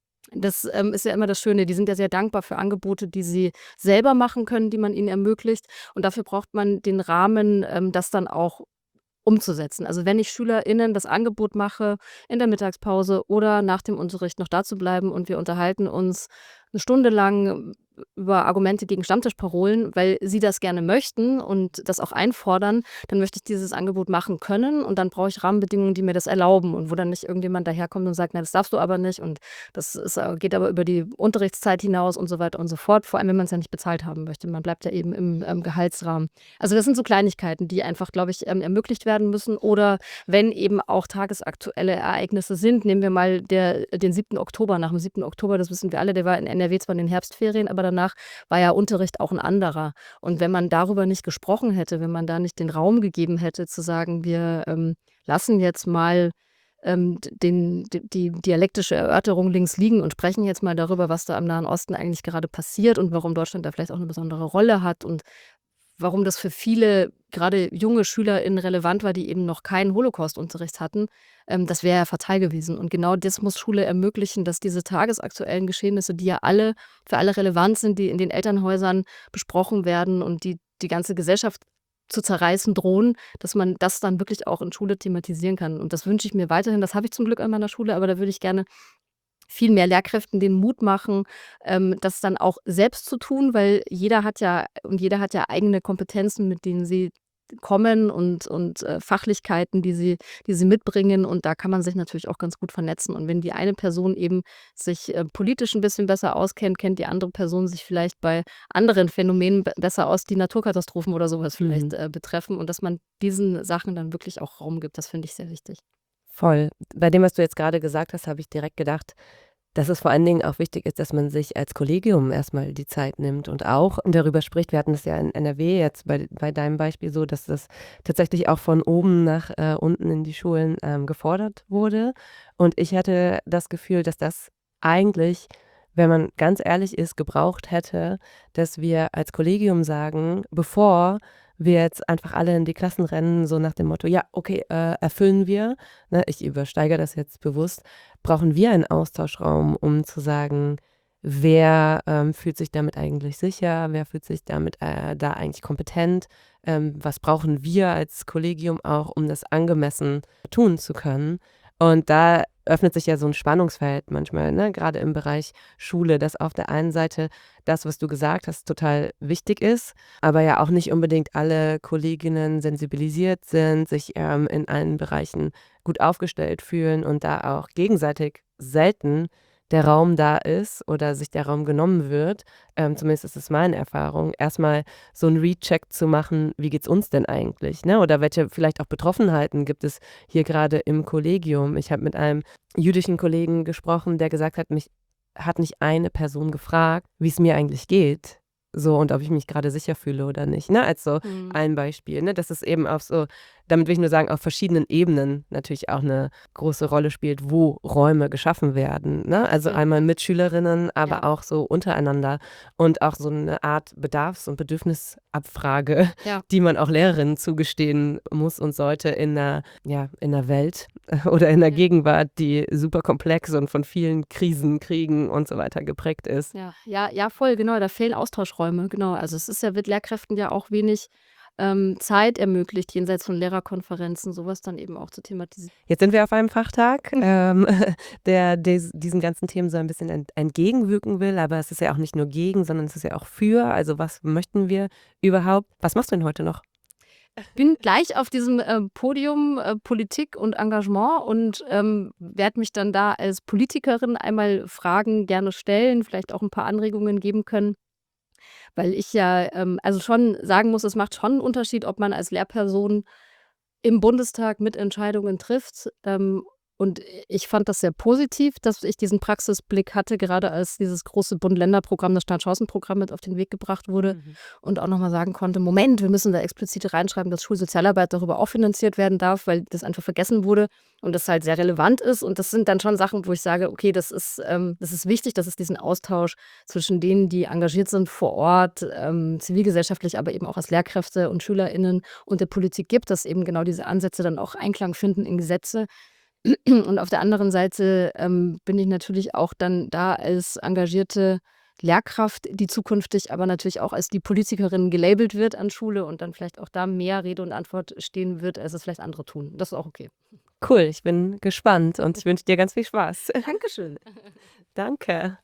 Das ähm, ist ja immer das Schöne. Die sind ja sehr dankbar für Angebote, die sie selber machen können, die man ihnen ermöglicht. Und dafür braucht man den Rahmen, ähm, das dann auch umzusetzen. Also wenn ich SchülerInnen das Angebot mache, in der Mittagspause oder nach dem Unterricht noch da zu bleiben und wir unterhalten uns eine Stunde lang über Argumente gegen Stammtischparolen, weil sie das gerne möchten und das auch einfordern, dann möchte ich dieses Angebot machen können und dann brauche ich Rahmenbedingungen, die mir das erlauben und wo dann nicht irgendjemand daherkommt und sagt, na, das darfst du aber nicht und das ist, äh, geht aber über die Unterrichtszeit hinaus und so weiter und so fort, vor allem wenn man es ja nicht bezahlt haben möchte. Man bleibt ja eben im ähm, Gehaltsrahmen. Also das sind so Kleinigkeiten, die einfach, glaube ich, ähm, ermöglicht werden müssen oder wenn eben auch tagesaktuelle Ereignisse sind, nehmen wir mal der, den siebten Oktober, nach dem siebten Oktober, das wissen wir alle, der war in N R W zwar in den Herbstferien, aber danach war ja Unterricht auch ein anderer. Und wenn man darüber nicht gesprochen hätte, wenn man da nicht den Raum gegeben hätte, zu sagen, wir ähm, lassen jetzt mal ähm, den, die, die dialektische Erörterung links liegen und sprechen jetzt mal darüber, was da am Nahen Osten eigentlich gerade passiert und warum Deutschland da vielleicht auch eine besondere Rolle hat und warum das für viele, gerade junge SchülerInnen relevant war, die eben noch keinen Holocaust-Unterricht hatten, ähm, das wäre ja fatal gewesen. Und genau das muss Schule ermöglichen, dass diese tagesaktuellen Geschehnisse, die ja alle für alle relevant sind, die in den Elternhäusern besprochen werden und die die ganze Gesellschaft zu zerreißen drohen, dass man das dann wirklich auch in Schule thematisieren kann. Und das wünsche ich mir weiterhin. Das habe ich zum Glück an meiner Schule, aber da würde ich gerne viel mehr Lehrkräften den Mut machen, ähm, das dann auch selbst zu tun, weil jeder hat ja und jeder hat ja eigene Kompetenzen, mit denen sie kommen und, und äh, Fachlichkeiten, die sie, die sie mitbringen. Und da kann man sich natürlich auch ganz gut vernetzen. Und wenn die eine Person eben sich äh, politisch ein bisschen besser auskennt, kennt die andere Person sich vielleicht bei anderen Phänomenen be- besser aus, die Naturkatastrophen oder sowas vielleicht
Mhm.
äh, betreffen. Und dass man diesen Sachen dann wirklich auch Raum gibt, das finde ich sehr wichtig.
Voll. Bei dem, was du jetzt gerade gesagt hast, habe ich direkt gedacht, dass es vor allen Dingen auch wichtig ist, dass man sich als Kollegium erstmal die Zeit nimmt und auch darüber spricht. Wir hatten es ja in N R W jetzt bei, bei deinem Beispiel so, dass das tatsächlich auch von oben nach äh, unten in die Schulen ähm, gefordert wurde. Und ich hatte das Gefühl, dass das eigentlich, wenn man ganz ehrlich ist, gebraucht hätte, dass wir als Kollegium sagen, bevor wir jetzt einfach alle in die Klassen rennen, so nach dem Motto, ja, okay, äh, erfüllen wir, ne, ich übersteige das jetzt bewusst, brauchen wir einen Austauschraum, um zu sagen, wer ähm, fühlt sich damit eigentlich sicher, wer fühlt sich damit äh, da eigentlich kompetent, ähm, was brauchen wir als Kollegium auch, um das angemessen tun zu können. Und da öffnet sich ja so ein Spannungsfeld manchmal, ne? Gerade im Bereich Schule, dass auf der einen Seite das, was du gesagt hast, total wichtig ist, aber ja auch nicht unbedingt alle Kolleginnen sensibilisiert sind, sich ähm, in allen Bereichen gut aufgestellt fühlen und da auch gegenseitig selten der Raum da ist oder sich der Raum genommen wird, ähm, zumindest ist es meine Erfahrung, erstmal so einen Recheck zu machen, wie geht's uns denn eigentlich, ne? Oder welche vielleicht auch Betroffenheiten gibt es hier gerade im Kollegium. Ich habe mit einem jüdischen Kollegen gesprochen, der gesagt hat, mich hat nicht eine Person gefragt, wie es mir eigentlich geht. So, und ob ich mich gerade sicher fühle oder nicht, ne? Als so
Mhm.
ein Beispiel, ne? Dass es eben auch so damit will ich nur sagen, auf verschiedenen Ebenen natürlich auch eine große Rolle spielt, wo Räume geschaffen werden. Ne? Also
Mhm.
einmal mit Schülerinnen, aber
Ja.
auch so untereinander und auch so eine Art Bedarfs- und Bedürfnisabfrage,
Ja.
die man auch Lehrerinnen zugestehen muss und sollte in einer, ja, in einer Welt oder in einer
Ja.
Gegenwart, die super komplex und von vielen Krisen, Kriegen und so weiter geprägt ist.
Ja, ja, ja, voll, genau. Da fehlen Austauschräume, genau. Also es ist ja, wird Lehrkräften ja auch wenig ähm, Zeit ermöglicht, jenseits von Lehrerkonferenzen, sowas dann eben auch zu thematisieren.
Jetzt sind wir auf einem Fachtag, ähm, der des, diesen ganzen Themen so ein bisschen ent, entgegenwirken will, aber es ist ja auch nicht nur gegen, sondern es ist ja auch für. Also was möchten wir überhaupt? Was machst du denn heute noch?
Bin gleich auf diesem ähm, Podium äh, Politik und Engagement und ähm, werde mich dann da als Politikerin einmal Fragen gerne stellen, vielleicht auch ein paar Anregungen geben können. Weil ich ja ähm, also schon sagen muss, es macht schon einen Unterschied, ob man als Lehrperson im Bundestag Mitentscheidungen trifft. Ähm, und ich fand das sehr positiv, dass ich diesen Praxisblick hatte, gerade als dieses große Bund-Länder-Programm, das Startchancenprogramm mit auf den Weg gebracht wurde
Mhm.
und auch nochmal sagen konnte, Moment, wir müssen da explizit reinschreiben, dass Schulsozialarbeit darüber auch finanziert werden darf, weil das einfach vergessen wurde und das halt sehr relevant ist. Und das sind dann schon Sachen, wo ich sage, okay, das ist, ähm, das ist wichtig, dass es diesen Austausch zwischen denen, die engagiert sind vor Ort, ähm, zivilgesellschaftlich, aber eben auch als Lehrkräfte und SchülerInnen und der Politik gibt, dass eben genau diese Ansätze dann auch Einklang finden in Gesetze. Und auf der anderen Seite ähm, bin ich natürlich auch dann da als engagierte Lehrkraft, die zukünftig aber natürlich auch als die Politikerin gelabelt wird an Schule und dann vielleicht auch da mehr Rede und Antwort stehen wird, als es vielleicht andere tun. Das ist auch okay.
Cool, ich bin gespannt und ich wünsche dir ganz viel Spaß.
Dankeschön.
Danke.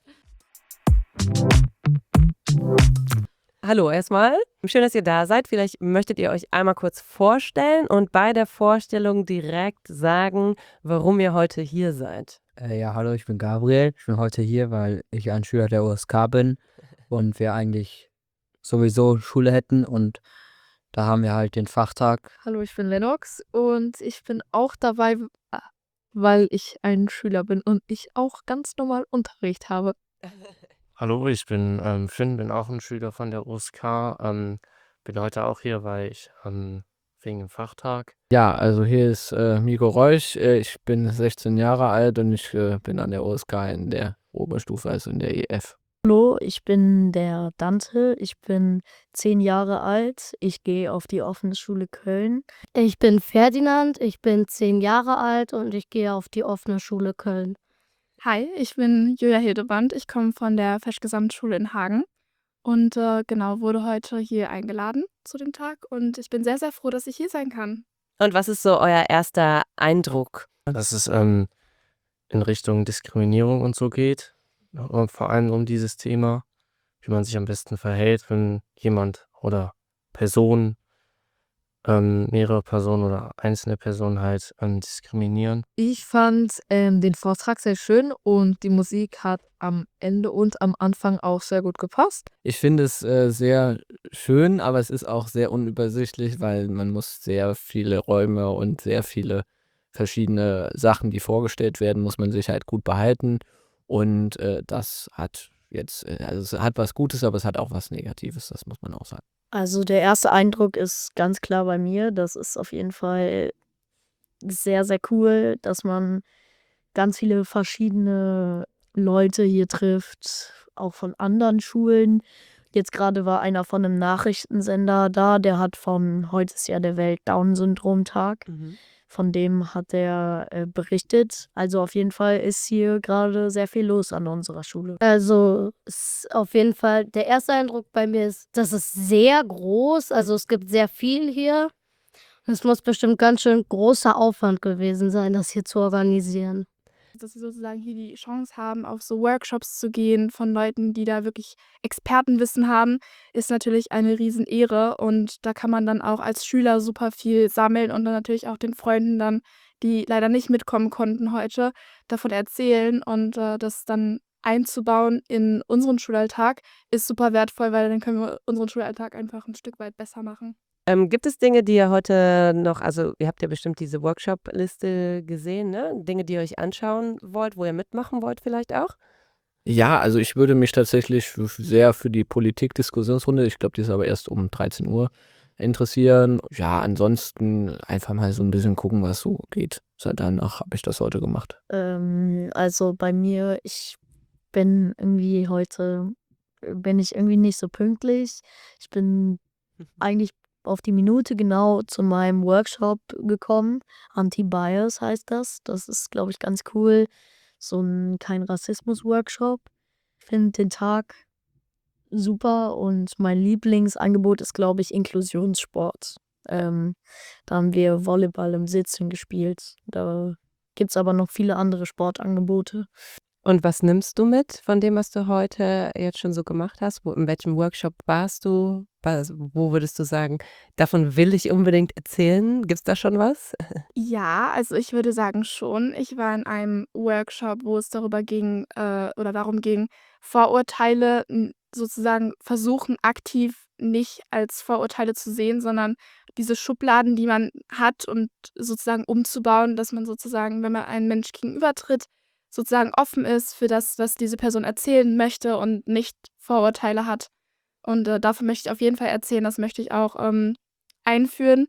Hallo erstmal. Schön, dass ihr da seid. Vielleicht möchtet ihr euch einmal kurz vorstellen und bei der Vorstellung direkt sagen, warum ihr heute hier seid.
Äh, ja, hallo, ich bin Gabriel. Ich bin heute hier, weil ich ein Schüler der U S K bin und wir eigentlich sowieso Schule hätten und da haben wir halt den Fachtag.
Hallo, ich bin Lennox und ich bin auch dabei, weil ich ein Schüler bin und ich auch ganz normal Unterricht habe.
Hallo, ich bin ähm, Finn, bin auch ein Schüler von der U S K. Ähm, bin heute auch hier, weil ich ähm, wegen dem Fachtag.
Ja, also hier ist äh, Miko Reusch. Äh, ich bin sechzehn Jahre alt und ich äh, bin an der U S K in der Oberstufe, also in der E F.
Hallo, ich bin der Dante. Ich bin zehn Jahre alt. Ich gehe auf die offene Schule Köln.
Ich bin Ferdinand, ich bin zehn Jahre alt und ich gehe auf die offene Schule Köln.
Hi, ich bin Julia Hildebrandt. Ich komme von der Fesch-Gesamtschule in Hagen und äh, genau wurde heute hier eingeladen zu dem Tag und ich bin sehr, sehr froh, dass ich hier sein kann.
Und was ist so euer erster Eindruck?
Dass es ähm, in Richtung Diskriminierung und so geht. Und vor allem um dieses Thema, wie man sich am besten verhält, wenn jemand oder Personen, ähm, mehrere Personen oder einzelne Personen halt ähm, diskriminieren.
Ich fand ähm, den Vortrag sehr schön und die Musik hat am Ende und am Anfang auch sehr gut gepasst.
Ich finde es äh, sehr schön, aber es ist auch sehr unübersichtlich, weil man muss sehr viele Räume und sehr viele verschiedene Sachen, die vorgestellt werden, muss man sich halt gut behalten. Und äh, das hat jetzt, äh, also es hat was Gutes, aber es hat auch was Negatives, das muss man auch sagen.
Also der erste Eindruck ist ganz klar bei mir. Das ist auf jeden Fall sehr, sehr cool, dass man ganz viele verschiedene Leute hier trifft, auch von anderen Schulen. Jetzt gerade war einer von einem Nachrichtensender da, der hat vom, heute ist ja der Welt-Down-Syndrom-Tag.
Mhm.
Von dem hat er äh, berichtet. Also auf jeden Fall ist hier gerade sehr viel los an unserer Schule.
Also ist auf jeden Fall, der erste Eindruck bei mir ist, das ist sehr groß. Also es gibt sehr viel hier. Es muss bestimmt ganz schön großer Aufwand gewesen sein, das hier zu organisieren.
Dass sie sozusagen hier die Chance haben, auf so Workshops zu gehen von Leuten, die da wirklich Expertenwissen haben, ist natürlich eine Riesenehre. Und da kann man dann auch als Schüler super viel sammeln und dann natürlich auch den Freunden dann, die leider nicht mitkommen konnten heute, davon erzählen. Und äh, das dann einzubauen in unseren Schulalltag ist super wertvoll, weil dann können wir unseren Schulalltag einfach ein Stück weit besser machen.
Ähm, gibt es Dinge, die ihr heute noch, also ihr habt ja bestimmt diese Workshop-Liste gesehen, ne? Dinge, die ihr euch anschauen wollt, wo ihr mitmachen wollt vielleicht auch?
Ja, also ich würde mich tatsächlich f- sehr für die Politik-Diskussionsrunde, ich glaube, die ist aber erst um dreizehn Uhr, interessieren. Ja, ansonsten einfach mal so ein bisschen gucken, was so geht. Seit danach habe ich das heute gemacht.
Ähm, also bei mir, ich bin irgendwie heute, äh, bin ich irgendwie nicht so pünktlich. Ich bin eigentlich auf die Minute genau zu meinem Workshop gekommen. Anti-Bias heißt das. Das ist, glaube ich, ganz cool. So ein Kein-Rassismus-Workshop. Ich finde den Tag super und mein Lieblingsangebot ist, glaube ich, Inklusionssport. Ähm, da haben wir Volleyball im Sitzen gespielt. Da gibt es aber noch viele andere Sportangebote.
Und was nimmst du mit von dem, was du heute jetzt schon so gemacht hast? Wo, in welchem Workshop warst du? Was, wo würdest du sagen, davon will ich unbedingt erzählen? Gibt es da schon was?
Ja, also ich würde sagen schon. Ich war in einem Workshop, wo es darüber ging, äh, oder darum ging, Vorurteile n- sozusagen versuchen, aktiv nicht als Vorurteile zu sehen, sondern diese Schubladen, die man hat und sozusagen umzubauen, dass man sozusagen, wenn man einem Mensch gegenübertritt, sozusagen offen ist für das, was diese Person erzählen möchte und nicht Vorurteile hat. Und äh, davon möchte ich auf jeden Fall erzählen, das möchte ich auch ähm, einführen.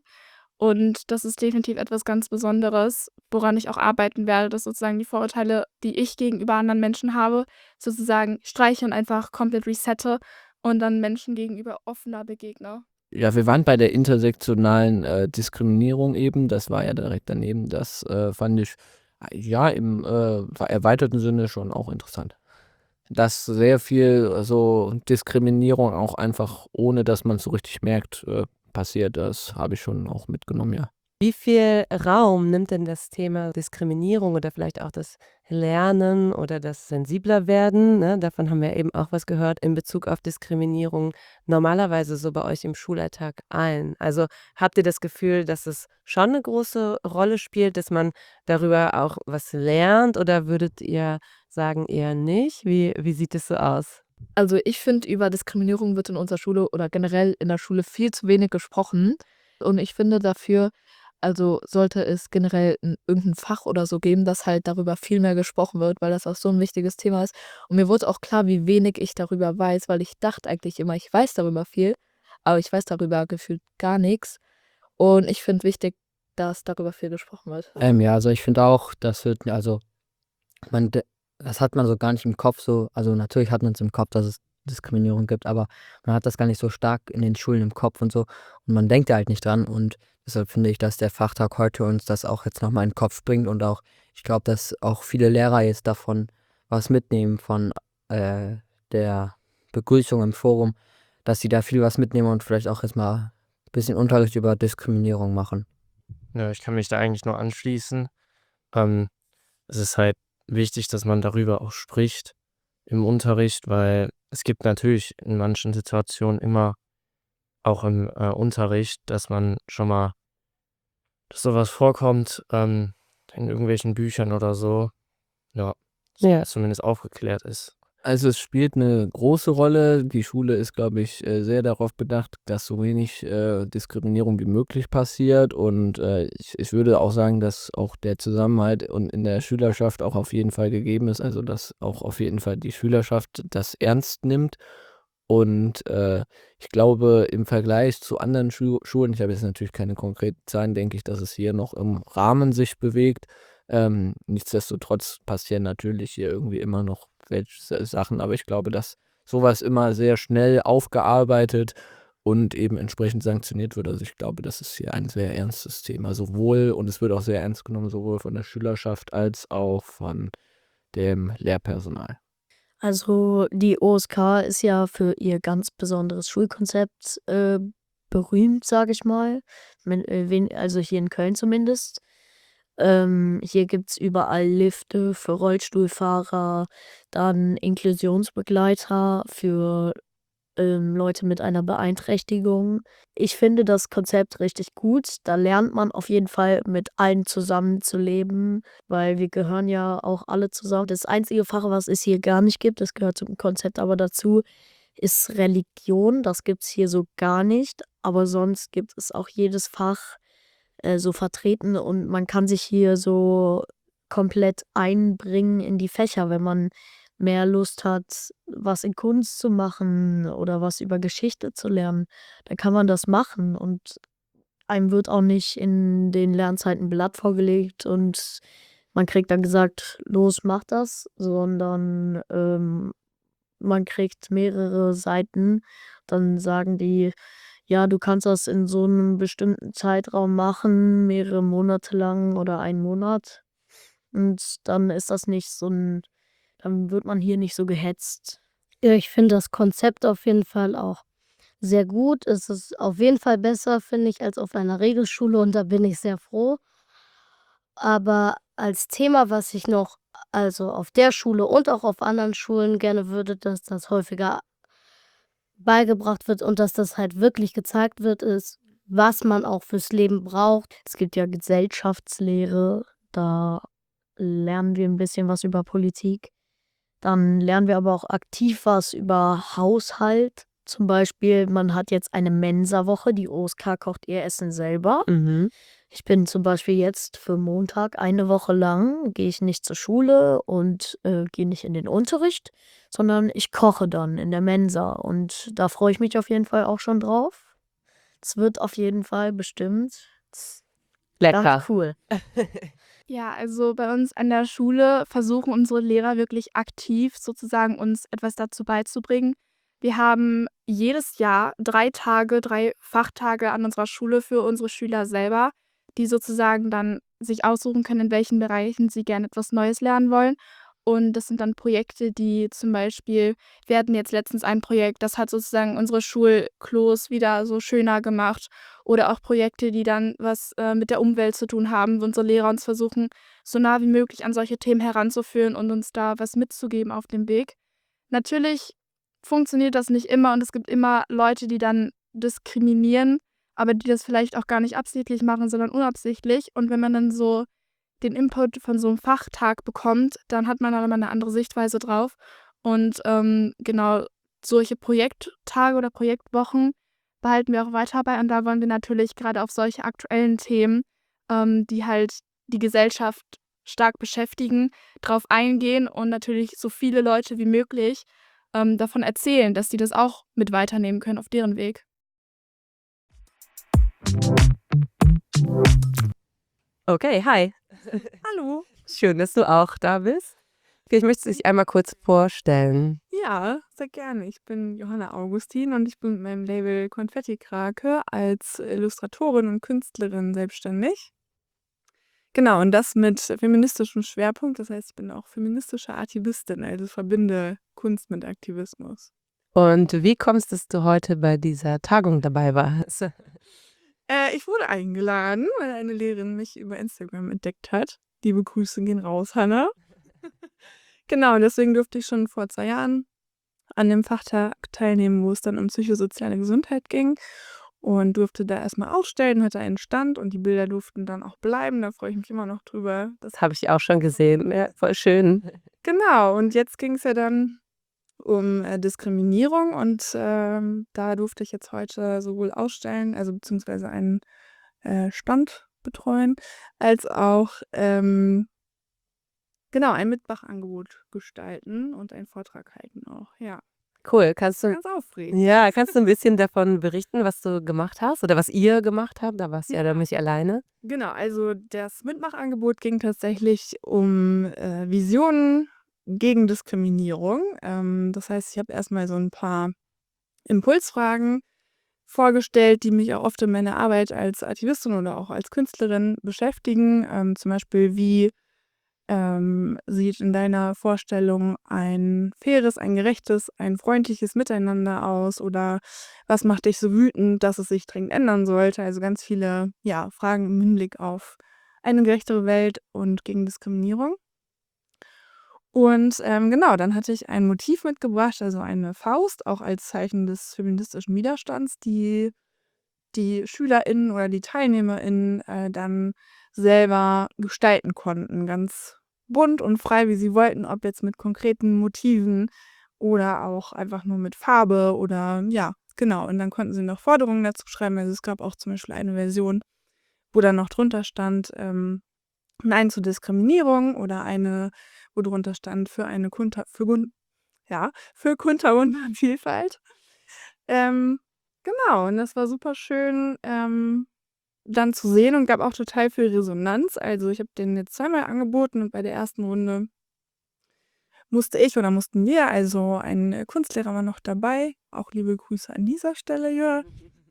Und das ist definitiv etwas ganz Besonderes, woran ich auch arbeiten werde, dass sozusagen die Vorurteile, die ich gegenüber anderen Menschen habe, sozusagen streiche und einfach komplett resette und dann Menschen gegenüber offener begegne.
Ja, wir waren bei der intersektionalen äh, Diskriminierung eben. Das war ja direkt daneben. Das äh, fand ich äh, ja im äh, erweiterten Sinne schon auch interessant. Dass sehr viel so Diskriminierung auch einfach, ohne dass man es so richtig merkt, äh, passiert. Das habe ich schon auch mitgenommen, ja.
Wie viel Raum nimmt denn das Thema Diskriminierung oder vielleicht auch das Lernen oder das sensibler werden, ne? Davon haben wir eben auch was gehört in Bezug auf Diskriminierung normalerweise so bei euch im Schulalltag ein? Also habt ihr das Gefühl, dass es schon eine große Rolle spielt, dass man darüber auch was lernt oder würdet ihr sagen eher nicht? Wie, wie sieht es so aus?
Also ich finde, über Diskriminierung wird in unserer Schule oder generell in der Schule viel zu wenig gesprochen. Und ich finde dafür, also sollte es generell 'n irgend 'n Fach oder so geben, dass halt darüber viel mehr gesprochen wird, weil das auch so ein wichtiges Thema ist. Und mir wurde auch klar, wie wenig ich darüber weiß, weil ich dachte eigentlich immer, ich weiß darüber viel, aber ich weiß darüber gefühlt gar nichts. Und ich finde wichtig, dass darüber viel gesprochen wird.
Ähm, ja, also ich finde auch, das wird, also man, de- das hat man so gar nicht im Kopf so, also natürlich hat man es im Kopf, dass es Diskriminierung gibt, aber man hat das gar nicht so stark in den Schulen im Kopf und so und man denkt ja halt nicht dran und deshalb finde ich, dass der Fachtag heute uns das auch jetzt nochmal in den Kopf bringt und auch, ich glaube, dass auch viele Lehrer jetzt davon was mitnehmen von äh, der Begrüßung im Forum, dass sie da viel was mitnehmen und vielleicht auch jetzt mal ein bisschen Unterricht über Diskriminierung machen.
Ja, ich kann mich da eigentlich nur anschließen. Ähm, es ist halt wichtig, dass man darüber auch spricht im Unterricht, weil es gibt natürlich in manchen Situationen immer auch im äh, Unterricht, dass man schon mal, dass sowas vorkommt, ähm, in irgendwelchen Büchern oder so, ja,
Ja.
zumindest aufgeklärt ist.
Also es spielt eine große Rolle. Die Schule ist, glaube ich, äh, sehr darauf bedacht, dass so wenig äh, Diskriminierung wie möglich passiert. Und äh, ich, ich würde auch sagen, dass auch der Zusammenhalt und in der Schülerschaft auch auf jeden Fall gegeben ist. Also dass auch auf jeden Fall die Schülerschaft das ernst nimmt. Und äh, ich glaube, im Vergleich zu anderen Schu Schulen, ich habe jetzt natürlich keine konkreten Zahlen, denke ich, dass es hier noch im Rahmen sich bewegt. Ähm, nichtsdestotrotz passieren natürlich hier irgendwie immer noch welche Sachen, aber ich glaube, dass sowas immer sehr schnell aufgearbeitet und eben entsprechend sanktioniert wird. Also ich glaube, das ist hier ein sehr ernstes Thema, sowohl, und es wird auch sehr ernst genommen, sowohl von der Schülerschaft als auch von dem Lehrpersonal.
Also die O S K ist ja für ihr ganz besonderes Schulkonzept äh, berühmt, sage ich mal. Min- äh, wen- Also hier in Köln zumindest. Ähm, hier gibt es überall Lifte für Rollstuhlfahrer, dann Inklusionsbegleiter für ähm, Leute mit einer Beeinträchtigung. Ich finde das Konzept richtig gut. Da lernt man auf jeden Fall mit allen zusammen zu leben, weil wir gehören ja auch alle zusammen. Das einzige Fach, was es hier gar nicht gibt, das gehört zum Konzept aber dazu, ist Religion. Das gibt es hier so gar nicht. Aber sonst gibt es auch jedes Fach äh, so vertreten und man kann sich hier so komplett einbringen in die Fächer, wenn man mehr Lust hat, was in Kunst zu machen oder was über Geschichte zu lernen, dann kann man das machen und einem wird auch nicht in den Lernzeiten ein Blatt vorgelegt und man kriegt dann gesagt: „Los, mach das“, sondern, ähm, man kriegt mehrere Seiten. Dann sagen die: „Ja, du kannst das in so einem bestimmten Zeitraum machen, mehrere Monate lang oder einen Monat.“ Und dann ist das nicht so ein, dann wird man hier nicht so gehetzt.
Ja, ich finde das Konzept auf jeden Fall auch sehr gut. Es ist auf jeden Fall besser, finde ich, als auf einer Regelschule und da bin ich sehr froh. Aber als Thema, was ich noch, also auf der Schule und auch auf anderen Schulen gerne würde, dass das häufiger beigebracht wird und dass das halt wirklich gezeigt wird, ist, was man auch fürs Leben braucht. Es gibt ja Gesellschaftslehre, da lernen wir ein bisschen was über Politik. Dann lernen wir aber auch aktiv was über Haushalt. Zum Beispiel, man hat jetzt eine Mensawoche, die Oskar kocht ihr Essen selber.
Mhm.
Ich bin zum Beispiel jetzt für Montag eine Woche lang, gehe ich nicht zur Schule und äh, gehe nicht in den Unterricht, sondern ich koche dann in der Mensa und da freue ich mich auf jeden Fall auch schon drauf. Es wird auf jeden Fall bestimmt ganz
Lecker.
cool.
Ja, also bei uns an der Schule versuchen unsere Lehrer wirklich aktiv sozusagen uns etwas dazu beizubringen. Wir haben jedes Jahr drei Tage, drei Fachtage an unserer Schule für unsere Schüler selber, die sozusagen dann sich aussuchen können, in welchen Bereichen sie gerne etwas Neues lernen wollen. Und das sind dann Projekte, die zum Beispiel, wir hatten jetzt letztens ein Projekt, das hat sozusagen unsere Schulklos wieder so schöner gemacht. Oder auch Projekte, die dann was äh, mit der Umwelt zu tun haben, wo unsere Lehrer uns versuchen, so nah wie möglich an solche Themen heranzuführen und uns da was mitzugeben auf dem Weg. Natürlich funktioniert das nicht immer und es gibt immer Leute, die dann diskriminieren, aber die das vielleicht auch gar nicht absichtlich machen, sondern unabsichtlich. Und wenn man dann so den Input von so einem Fachtag bekommt, dann hat man dann immer eine andere Sichtweise drauf. Und ähm, genau solche Projekttage oder Projektwochen behalten wir auch weiter bei. Und da wollen wir natürlich gerade auf solche aktuellen Themen, ähm, die halt die Gesellschaft stark beschäftigen, drauf eingehen und natürlich so viele Leute wie möglich ähm, davon erzählen, dass die das auch mit weiternehmen können auf deren Weg.
Okay, hi.
Hallo.
Schön, dass du auch da bist. Vielleicht möchtest du dich einmal kurz vorstellen.
Ja, sehr gerne. Ich bin Johanna Augustin und ich bin mit meinem Label Konfetti Krake als Illustratorin und Künstlerin selbstständig. Genau, und das mit feministischem Schwerpunkt. Das heißt, ich bin auch feministische Aktivistin, also verbinde Kunst mit Aktivismus.
Und wie kommst du, dass du heute bei dieser Tagung dabei warst?
Äh, ich wurde eingeladen, weil eine Lehrerin mich über Instagram entdeckt hat. Liebe Grüße gehen raus, Hanna. Genau, und deswegen durfte ich schon vor zwei Jahren an dem Fachtag teilnehmen, wo es dann um psychosoziale Gesundheit ging und durfte da erstmal ausstellen, hatte einen Stand und die Bilder durften dann auch bleiben. Da freue ich mich immer noch drüber.
Das habe ich auch schon gesehen. Ja, voll schön.
Genau, und jetzt ging es ja dann um äh, Diskriminierung und ähm, da durfte ich jetzt heute sowohl ausstellen, also beziehungsweise einen äh, Stand betreuen, als auch ähm, genau ein Mitmachangebot gestalten und einen Vortrag halten auch, ja.
Cool. Kannst du,
Ganz aufregend.
ja, kannst du ein bisschen davon berichten, was du gemacht hast oder was ihr gemacht habt? Da warst du ja da nicht alleine.
Genau, also das Mitmachangebot ging tatsächlich um äh, Visionen gegen Diskriminierung. Ähm, das heißt, ich habe erstmal so ein paar Impulsfragen vorgestellt, die mich auch oft in meiner Arbeit als Aktivistin oder auch als Künstlerin beschäftigen. Ähm, zum Beispiel, wie ähm, sieht in deiner Vorstellung ein faires, ein gerechtes, ein freundliches Miteinander aus? Oder was macht dich so wütend, dass es sich dringend ändern sollte? Also ganz viele ja, Fragen im Hinblick auf eine gerechtere Welt und gegen Diskriminierung. Und ähm, genau, dann hatte ich ein Motiv mitgebracht, also eine Faust, auch als Zeichen des feministischen Widerstands, die die SchülerInnen oder die TeilnehmerInnen äh, dann selber gestalten konnten. Ganz bunt und frei, wie sie wollten, ob jetzt mit konkreten Motiven oder auch einfach nur mit Farbe oder ja, genau. Und dann konnten sie noch Forderungen dazu schreiben. Also es gab auch zum Beispiel eine Version, wo dann noch drunter stand, ähm, Nein zur Diskriminierung oder eine wo drunter stand für eine Kunter für Gun ja, für kunterbunt Vielfalt. Ähm, genau, und das war super schön, ähm, dann zu sehen und gab auch total viel Resonanz. Also, ich habe den jetzt zweimal angeboten und bei der ersten Runde musste ich oder mussten wir, also ein äh, Kunstlehrer war noch dabei, auch liebe Grüße an dieser Stelle, ja.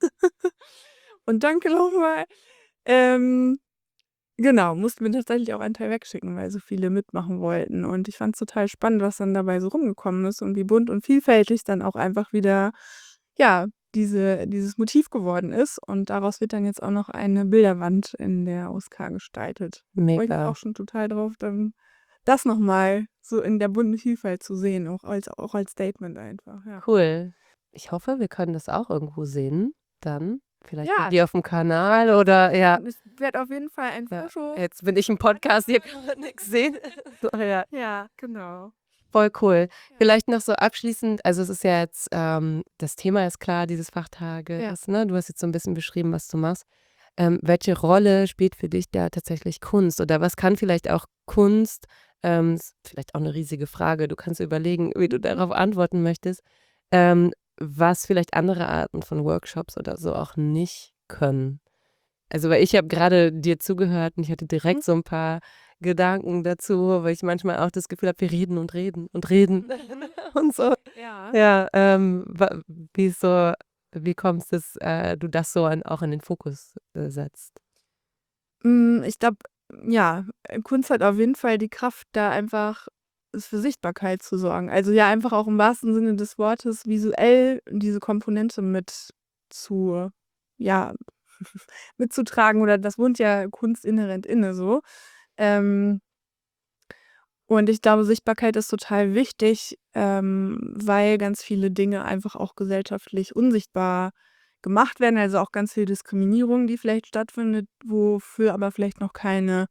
Und danke nochmal. Ähm, genau, mussten wir tatsächlich auch einen Teil wegschicken, weil so viele mitmachen wollten. Und ich fand es total spannend, was dann dabei so rumgekommen ist und wie bunt und vielfältig dann auch einfach wieder, ja, diese, dieses Motiv geworden ist. Und daraus wird dann jetzt auch noch eine Bilderwand in der O S K gestaltet. Freue ich mich
Mega.
auch schon total drauf, dann das nochmal so in der bunten Vielfalt zu sehen, auch als, auch als Statement einfach, ja.
Cool. Ich hoffe, wir können das auch irgendwo sehen dann. Vielleicht bei
Ja,
dir auf dem Kanal oder ja.
ich werde auf jeden Fall ein
Ja.
Foto.
Jetzt bin ich im Podcast, hier kann man nichts sehen. So, ja.
Ja, genau.
Voll cool.
Ja.
Vielleicht noch so abschließend, also es ist ja jetzt, ähm, das Thema ist klar, dieses Fachtage
Ja.
ist, ne? Du hast jetzt so ein bisschen beschrieben, was du machst. Ähm, welche Rolle spielt für dich da tatsächlich Kunst? Oder was kann vielleicht auch Kunst, ähm, ist vielleicht auch eine riesige Frage, du kannst dir überlegen, wie du darauf antworten möchtest, ähm, was vielleicht andere Arten von Workshops oder so auch nicht können. Also, weil ich habe gerade dir zugehört und ich hatte
Mhm.
direkt so ein paar Gedanken dazu, weil ich manchmal auch das Gefühl habe, wir reden und reden und reden und so.
Ja.
Ja, ähm, wa wie ist so wie kommt's, dass, äh, du das so an auch in den Fokus, äh, setzt?
Hm, ich glaube, ja, äh, Kunst hat auf jeden Fall die Kraft, da einfach für Sichtbarkeit zu sorgen. Also, ja, einfach auch im wahrsten Sinne des Wortes visuell diese Komponente mit zu ja, mitzutragen oder das wohnt ja Kunst inhärent inne so. Ähm Und ich glaube, Sichtbarkeit ist total wichtig, ähm, weil ganz viele Dinge einfach auch gesellschaftlich unsichtbar gemacht werden. Also auch ganz viel Diskriminierung, die vielleicht stattfindet, wofür aber vielleicht noch keine,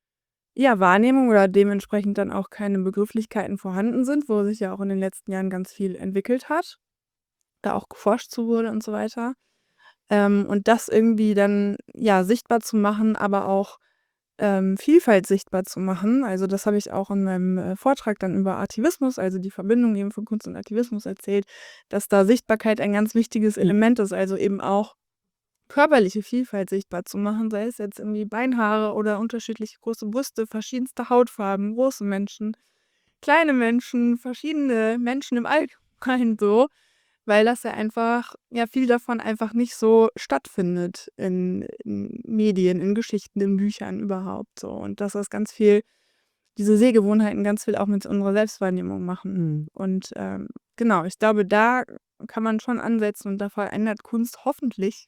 ja, Wahrnehmung oder dementsprechend dann auch keine Begrifflichkeiten vorhanden sind, wo sich ja auch in den letzten Jahren ganz viel entwickelt hat, da auch geforscht zu wurde und so weiter. Ähm, und das irgendwie dann, ja, sichtbar zu machen, aber auch ähm, Vielfalt sichtbar zu machen. Also das habe ich auch in meinem äh, Vortrag dann über Aktivismus, also die Verbindung eben von Kunst und Aktivismus erzählt, dass da Sichtbarkeit ein ganz wichtiges Element ist, also eben auch körperliche Vielfalt sichtbar zu machen, sei es jetzt irgendwie Beinhaare oder unterschiedliche große Brüste, verschiedenste Hautfarben, große Menschen, kleine Menschen, verschiedene Menschen im Allgemeinen so, weil das ja einfach, ja, viel davon einfach nicht so stattfindet in, in Medien, in Geschichten, in Büchern überhaupt so. Und dass das ganz viel, diese Sehgewohnheiten ganz viel auch mit unserer Selbstwahrnehmung machen.
Mhm.
Und ähm, genau, ich glaube, da kann man schon ansetzen und da verändert Kunst hoffentlich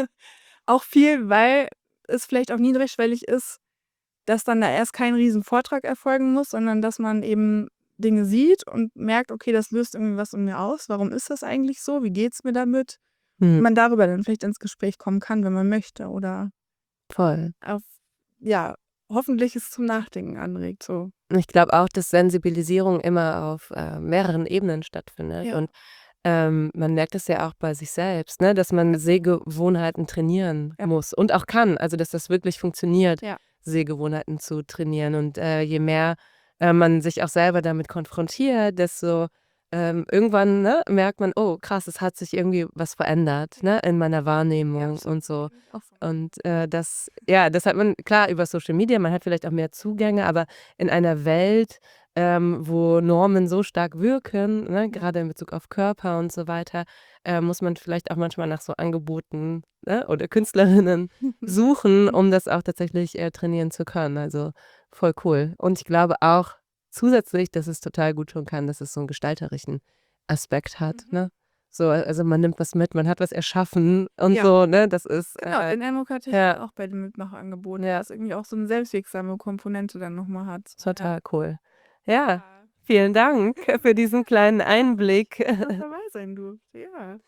auch viel, weil es vielleicht auch niedrigschwellig ist, dass dann da erst kein riesen Vortrag erfolgen muss, sondern dass man eben Dinge sieht und merkt, okay, das löst irgendwie was in mir aus. Warum ist das eigentlich so? Wie geht's mir damit?
Mhm.
Man darüber dann vielleicht ins Gespräch kommen kann, wenn man möchte oder
Voll.
auf, ja, hoffentlich es zum Nachdenken anregt, so.
Ich glaube auch, dass Sensibilisierung immer auf, äh, mehreren Ebenen stattfindet
Ja.
und, ähm, man merkt es ja auch bei sich selbst, ne, dass man Sehgewohnheiten trainieren
Ja.
muss und auch kann. Also, dass das wirklich funktioniert,
Ja.
Sehgewohnheiten zu trainieren und, äh, je mehr, äh, man sich auch selber damit konfrontiert, desto, ähm, irgendwann, ne, merkt man: „Oh krass, es hat sich irgendwie was verändert, ne, in meiner
Ja,
Wahrnehmung und
absolut.
so.“
Auch so.
Und, äh, das ja, das hat man klar über Social Media, man hat vielleicht auch mehr Zugänge, aber in einer Welt, ähm, wo Normen so stark wirken, ne,
Ja.
gerade in Bezug auf Körper und so weiter, äh, muss man vielleicht auch manchmal nach so Angeboten, ne, oder Künstlerinnen suchen, um das auch tatsächlich, äh, trainieren zu können. Also, voll cool. Und ich glaube auch zusätzlich, dass es total gut tun kann, dass es so einen gestalterischen Aspekt hat,
Mhm.
ne? So, also, man nimmt was mit, man hat was erschaffen und
Ja.
so, ne? Das ist,
Genau,
äh
den Eindruck hatte ich
ja,
auch bei den Mitmachangeboten,
ja,
dass irgendwie auch so eine selbstwirksame Komponente dann nochmal hat. Ja.
total cool. Ja,
Ja.
vielen Dank für diesen kleinen Einblick.
Dass du dabei sein durfte, ja.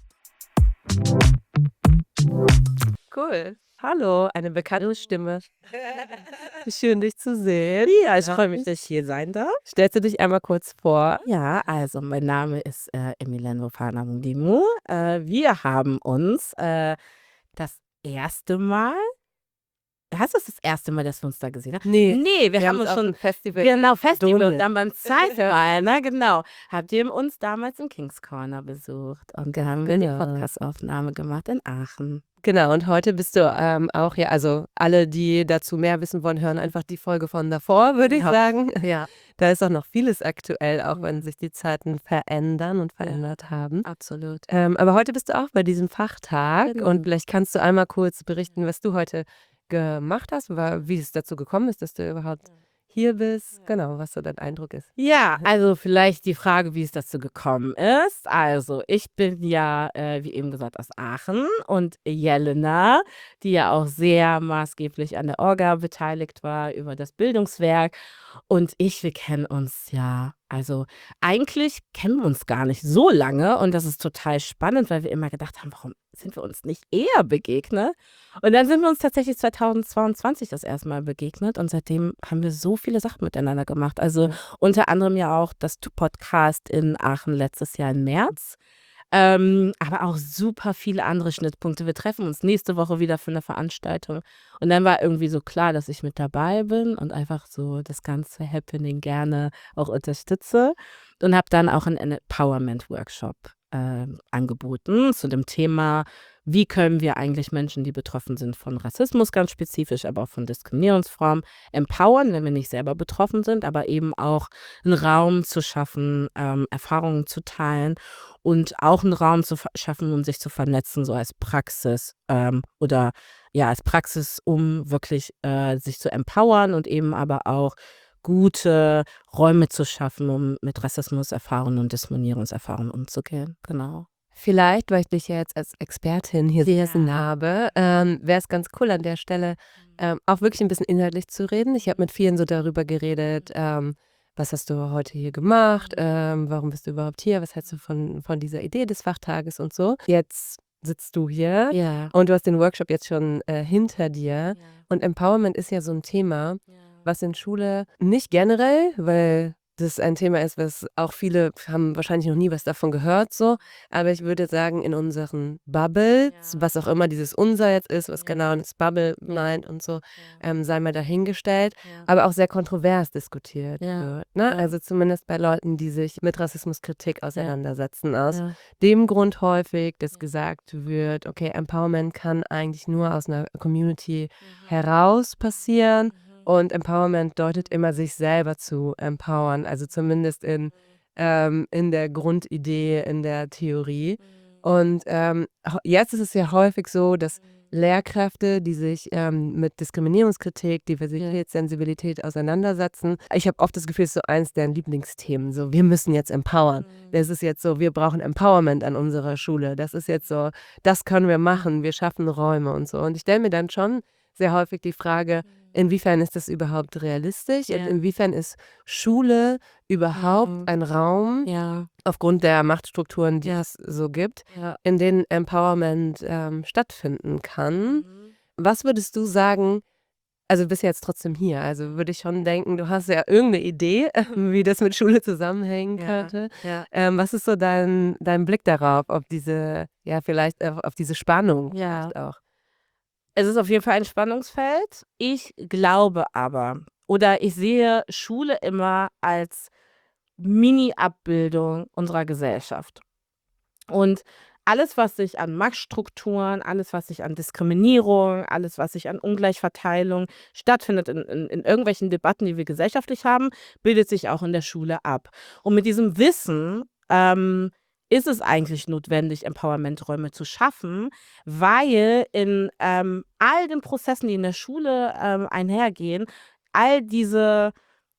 Cool. Hallo, eine bekannte Stimme. Schön, dich zu sehen.
Ja, ich
Ja.
freue mich, dass ich hier sein darf.
Stellst du dich einmal kurz vor?
Ja, also mein Name ist äh, Emilienne Wofana Mundimu. Äh, wir haben uns äh, das erste Mal hast du das das erste Mal, dass wir uns da gesehen haben?
Nee,
Nee, wir,
wir
haben
haben
uns
uns auf
schon,
dem Festival
genau, Festival und
Donut.
dann beim zweiten Mal, ne, genau, habt ihr uns damals im Kings Corner besucht und da haben wir die
Genau.
Podcast-Aufnahme gemacht in Aachen.
Genau, und heute bist du ähm, auch hier, also alle, die dazu mehr wissen wollen, hören einfach die Folge von davor, würde ich
Ja.
sagen.
Ja,
Da ist auch noch vieles aktuell, auch wenn sich die Zeiten verändern und verändert haben.
absolut.
Ähm, aber heute bist du auch bei diesem Fachtag
Genau.
und vielleicht kannst du einmal kurz berichten, was du heute gemacht hast, wa- wie es dazu gekommen ist, dass du überhaupt hier bist. Genau, was so dein Eindruck ist.
Ja, also vielleicht die Frage, wie es dazu gekommen ist. Also ich bin ja, äh, wie eben gesagt, aus Aachen und Jelena, die ja auch sehr maßgeblich an der Orga beteiligt war über das Bildungswerk. Und ich, wir kennen uns ja, also eigentlich kennen wir uns gar nicht so lange und das ist total spannend, weil wir immer gedacht haben, warum sind wir uns nicht eher begegnet? Und dann sind wir uns tatsächlich zweitausendzweiundzwanzig das erste Mal begegnet und seitdem haben wir so viele Sachen miteinander gemacht. Also unter anderem ja auch das Podcast in Aachen letztes Jahr im März. Ähm, aber auch super viele andere Schnittpunkte. Wir treffen uns nächste Woche wieder für eine Veranstaltung. Und dann war irgendwie so klar, dass ich mit dabei bin und einfach so das ganze Happening gerne auch unterstütze. Und habe dann auch einen Empowerment-Workshop ähm, angeboten zu dem Thema, wie können wir eigentlich Menschen, die betroffen sind von Rassismus ganz spezifisch, aber auch von Diskriminierungsformen, empowern, wenn wir nicht selber betroffen sind, aber eben auch einen Raum zu schaffen, ähm, Erfahrungen zu teilen und auch einen Raum zu fa- schaffen, um sich zu vernetzen, so als Praxis ähm, oder ja, als Praxis, um wirklich äh, sich zu empowern und eben aber auch gute Räume zu schaffen, um mit Rassismuserfahrungen und Diskriminierungserfahrungen umzugehen. Genau.
Vielleicht, weil ich dich ja jetzt als Expertin hier sitzen
Ja.
habe, ähm, wäre es ganz cool an der Stelle, ähm, auch wirklich ein bisschen inhaltlich zu reden. Ich habe mit vielen so darüber geredet, ähm, was hast du heute hier gemacht, ähm, warum bist du überhaupt hier, was hältst du von, von dieser Idee des Fachtages und so. Jetzt sitzt du hier
Ja.
und du hast den Workshop jetzt schon äh, hinter dir.
Ja.
Und Empowerment ist ja so ein Thema, was in Schule nicht generell, weil das ein Thema ist, was auch viele haben wahrscheinlich noch nie was davon gehört, so. Aber ich würde sagen, in unseren Bubbles,
Ja.
was auch immer dieses unser jetzt ist, was
Ja.
genau das Bubble
Ja.
meint und so,
Ja.
ähm, sei mal dahingestellt,
Ja.
aber auch sehr kontrovers diskutiert
Ja.
wird. Ne?
Ja.
Also zumindest bei Leuten, die sich mit Rassismuskritik auseinandersetzen. Aus
Ja.
dem Grund häufig, dass gesagt wird, okay, Empowerment kann eigentlich nur aus einer Community heraus passieren. Und Empowerment deutet immer, sich selber zu empowern, also zumindest in, ähm, in der Grundidee, in der Theorie. Und ähm, ho- jetzt ist es ja häufig so, dass Lehrkräfte, die sich ähm, mit Diskriminierungskritik, Diversitätssensibilität auseinandersetzen, ich habe oft das Gefühl, es ist so eins der Lieblingsthemen, so wir müssen jetzt empowern. Das ist jetzt so, wir brauchen Empowerment an unserer Schule. Das ist jetzt so, das können wir machen, wir schaffen Räume und so. Und ich stelle mir dann schon sehr häufig die Frage, inwiefern ist das überhaupt realistisch und
Ja.
inwiefern ist Schule überhaupt
Mhm.
ein Raum,
Ja.
aufgrund der Machtstrukturen, die
Ja.
es so gibt,
Ja.
in denen Empowerment ähm, stattfinden kann.
Mhm.
Was würdest du sagen, also du bist ja jetzt trotzdem hier, also würde ich schon denken, du hast ja irgendeine Idee, wie das mit Schule zusammenhängen
Ja.
könnte.
Ja.
Ähm, was ist so dein, dein Blick darauf, auf diese, ja vielleicht auf, auf diese Spannung
Ja.
vielleicht auch?
Es ist auf jeden Fall ein Spannungsfeld. Ich glaube aber, oder ich sehe Schule immer als Mini-Abbildung unserer Gesellschaft. Und alles, was sich an Machtstrukturen, alles, was sich an Diskriminierung, alles, was sich an Ungleichverteilung stattfindet in, in, in irgendwelchen Debatten, die wir gesellschaftlich haben, bildet sich auch in der Schule ab. Und mit diesem Wissen ähm, ist es eigentlich notwendig, Empowerment-Räume zu schaffen, weil in ähm, all den Prozessen, die in der Schule ähm, einhergehen, all diese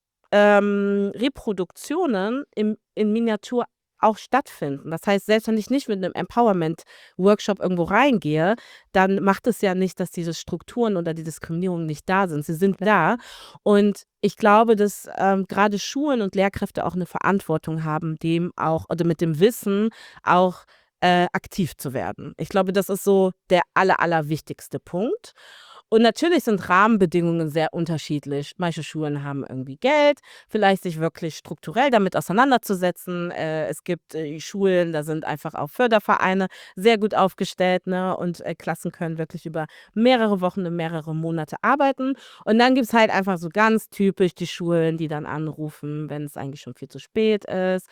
ähm, Reproduktionen im, in Miniatur auch stattfinden. Das heißt, selbst wenn ich nicht mit einem Empowerment-Workshop irgendwo reingehe, dann macht es ja nicht, dass diese Strukturen oder die Diskriminierung nicht da sind. Sie sind da. Und ich glaube, dass ähm, gerade Schulen und Lehrkräfte auch eine Verantwortung haben, dem auch, oder mit dem Wissen auch äh, aktiv zu werden. Ich glaube, das ist so der aller, aller wichtigste Punkt. Und natürlich sind Rahmenbedingungen sehr unterschiedlich. Manche Schulen haben irgendwie Geld, vielleicht sich wirklich strukturell damit auseinanderzusetzen. Äh, es gibt äh, Schulen, da sind einfach auch Fördervereine sehr gut aufgestellt, ne? Und äh, Klassen können wirklich über mehrere Wochen und mehrere Monate arbeiten. Und dann gibt es halt einfach so ganz typisch die Schulen, die dann anrufen, wenn es eigentlich schon viel zu spät ist.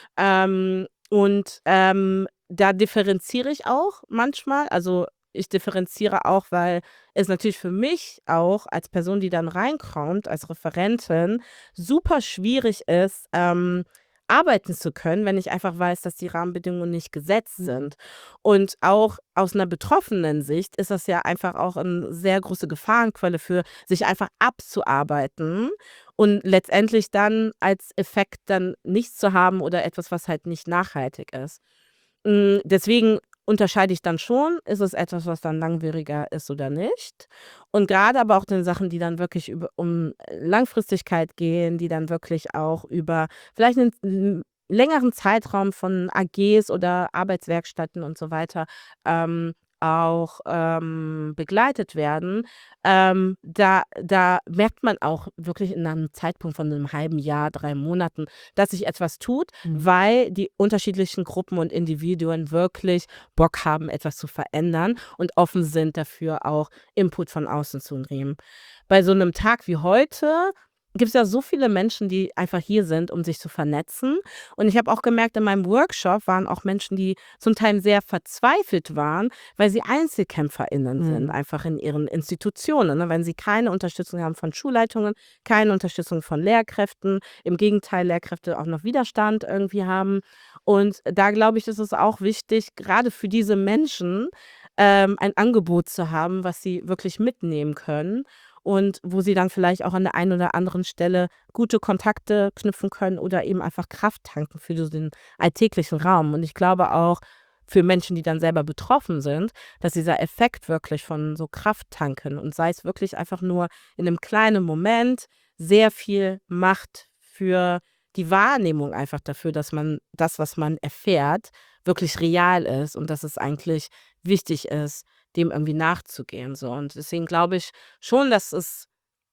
Ähm, und ähm, da differenziere ich auch manchmal. Also ich differenziere auch, weil es natürlich für mich auch als Person, die dann reinkommt, als Referentin, super schwierig ist, ähm, arbeiten zu können, wenn ich einfach weiß, dass die Rahmenbedingungen nicht gesetzt sind. Und auch aus einer betroffenen Sicht ist das ja einfach auch eine sehr große Gefahrenquelle für sich einfach abzuarbeiten und letztendlich dann als Effekt dann nichts zu haben oder etwas, was halt nicht nachhaltig ist. Mm, Deswegen unterscheide ich dann schon, ist es etwas, was dann langwieriger ist oder nicht. Und gerade aber auch den Sachen, die dann wirklich über, um Langfristigkeit gehen, die dann wirklich auch über vielleicht einen l- längeren Zeitraum von A Gs oder Arbeitswerkstätten und so weiter ähm, auch ähm, begleitet werden, ähm, da, da merkt man auch wirklich in einem Zeitpunkt von einem halben Jahr, drei Monaten, dass sich etwas tut,
Mhm.
weil die unterschiedlichen Gruppen und Individuen wirklich Bock haben, etwas zu verändern und offen sind dafür, auch Input von außen zu nehmen. Bei so einem Tag wie heute gibt es ja so viele Menschen, die einfach hier sind, um sich zu vernetzen. Und ich habe auch gemerkt, in meinem Workshop waren auch Menschen, die zum Teil sehr verzweifelt waren, weil sie EinzelkämpferInnen sind,
Mhm.
einfach in ihren Institutionen, ne? Wenn sie keine Unterstützung haben von Schulleitungen, keine Unterstützung von Lehrkräften, im Gegenteil, Lehrkräfte auch noch Widerstand irgendwie haben. Und da glaube ich, ist es auch wichtig, gerade für diese Menschen ähm, ein Angebot zu haben, was sie wirklich mitnehmen können und wo sie dann vielleicht auch an der einen oder anderen Stelle gute Kontakte knüpfen können oder eben einfach Kraft tanken für so den alltäglichen Raum. Und ich glaube auch für Menschen, die dann selber betroffen sind, dass dieser Effekt wirklich von so Kraft tanken und sei es wirklich einfach nur in einem kleinen Moment sehr viel macht für die Wahrnehmung einfach dafür, dass man das, was man erfährt, wirklich real ist und dass es eigentlich wichtig ist, dem irgendwie nachzugehen. So. Und deswegen glaube ich schon, dass es,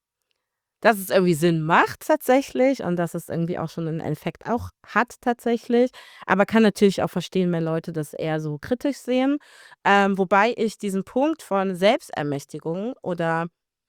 dass es irgendwie Sinn macht tatsächlich und dass es irgendwie auch schon einen Effekt auch hat tatsächlich. Aber kann natürlich auch verstehen, wenn Leute das eher so kritisch sehen. Ähm, wobei ich diesen Punkt von Selbstermächtigung oder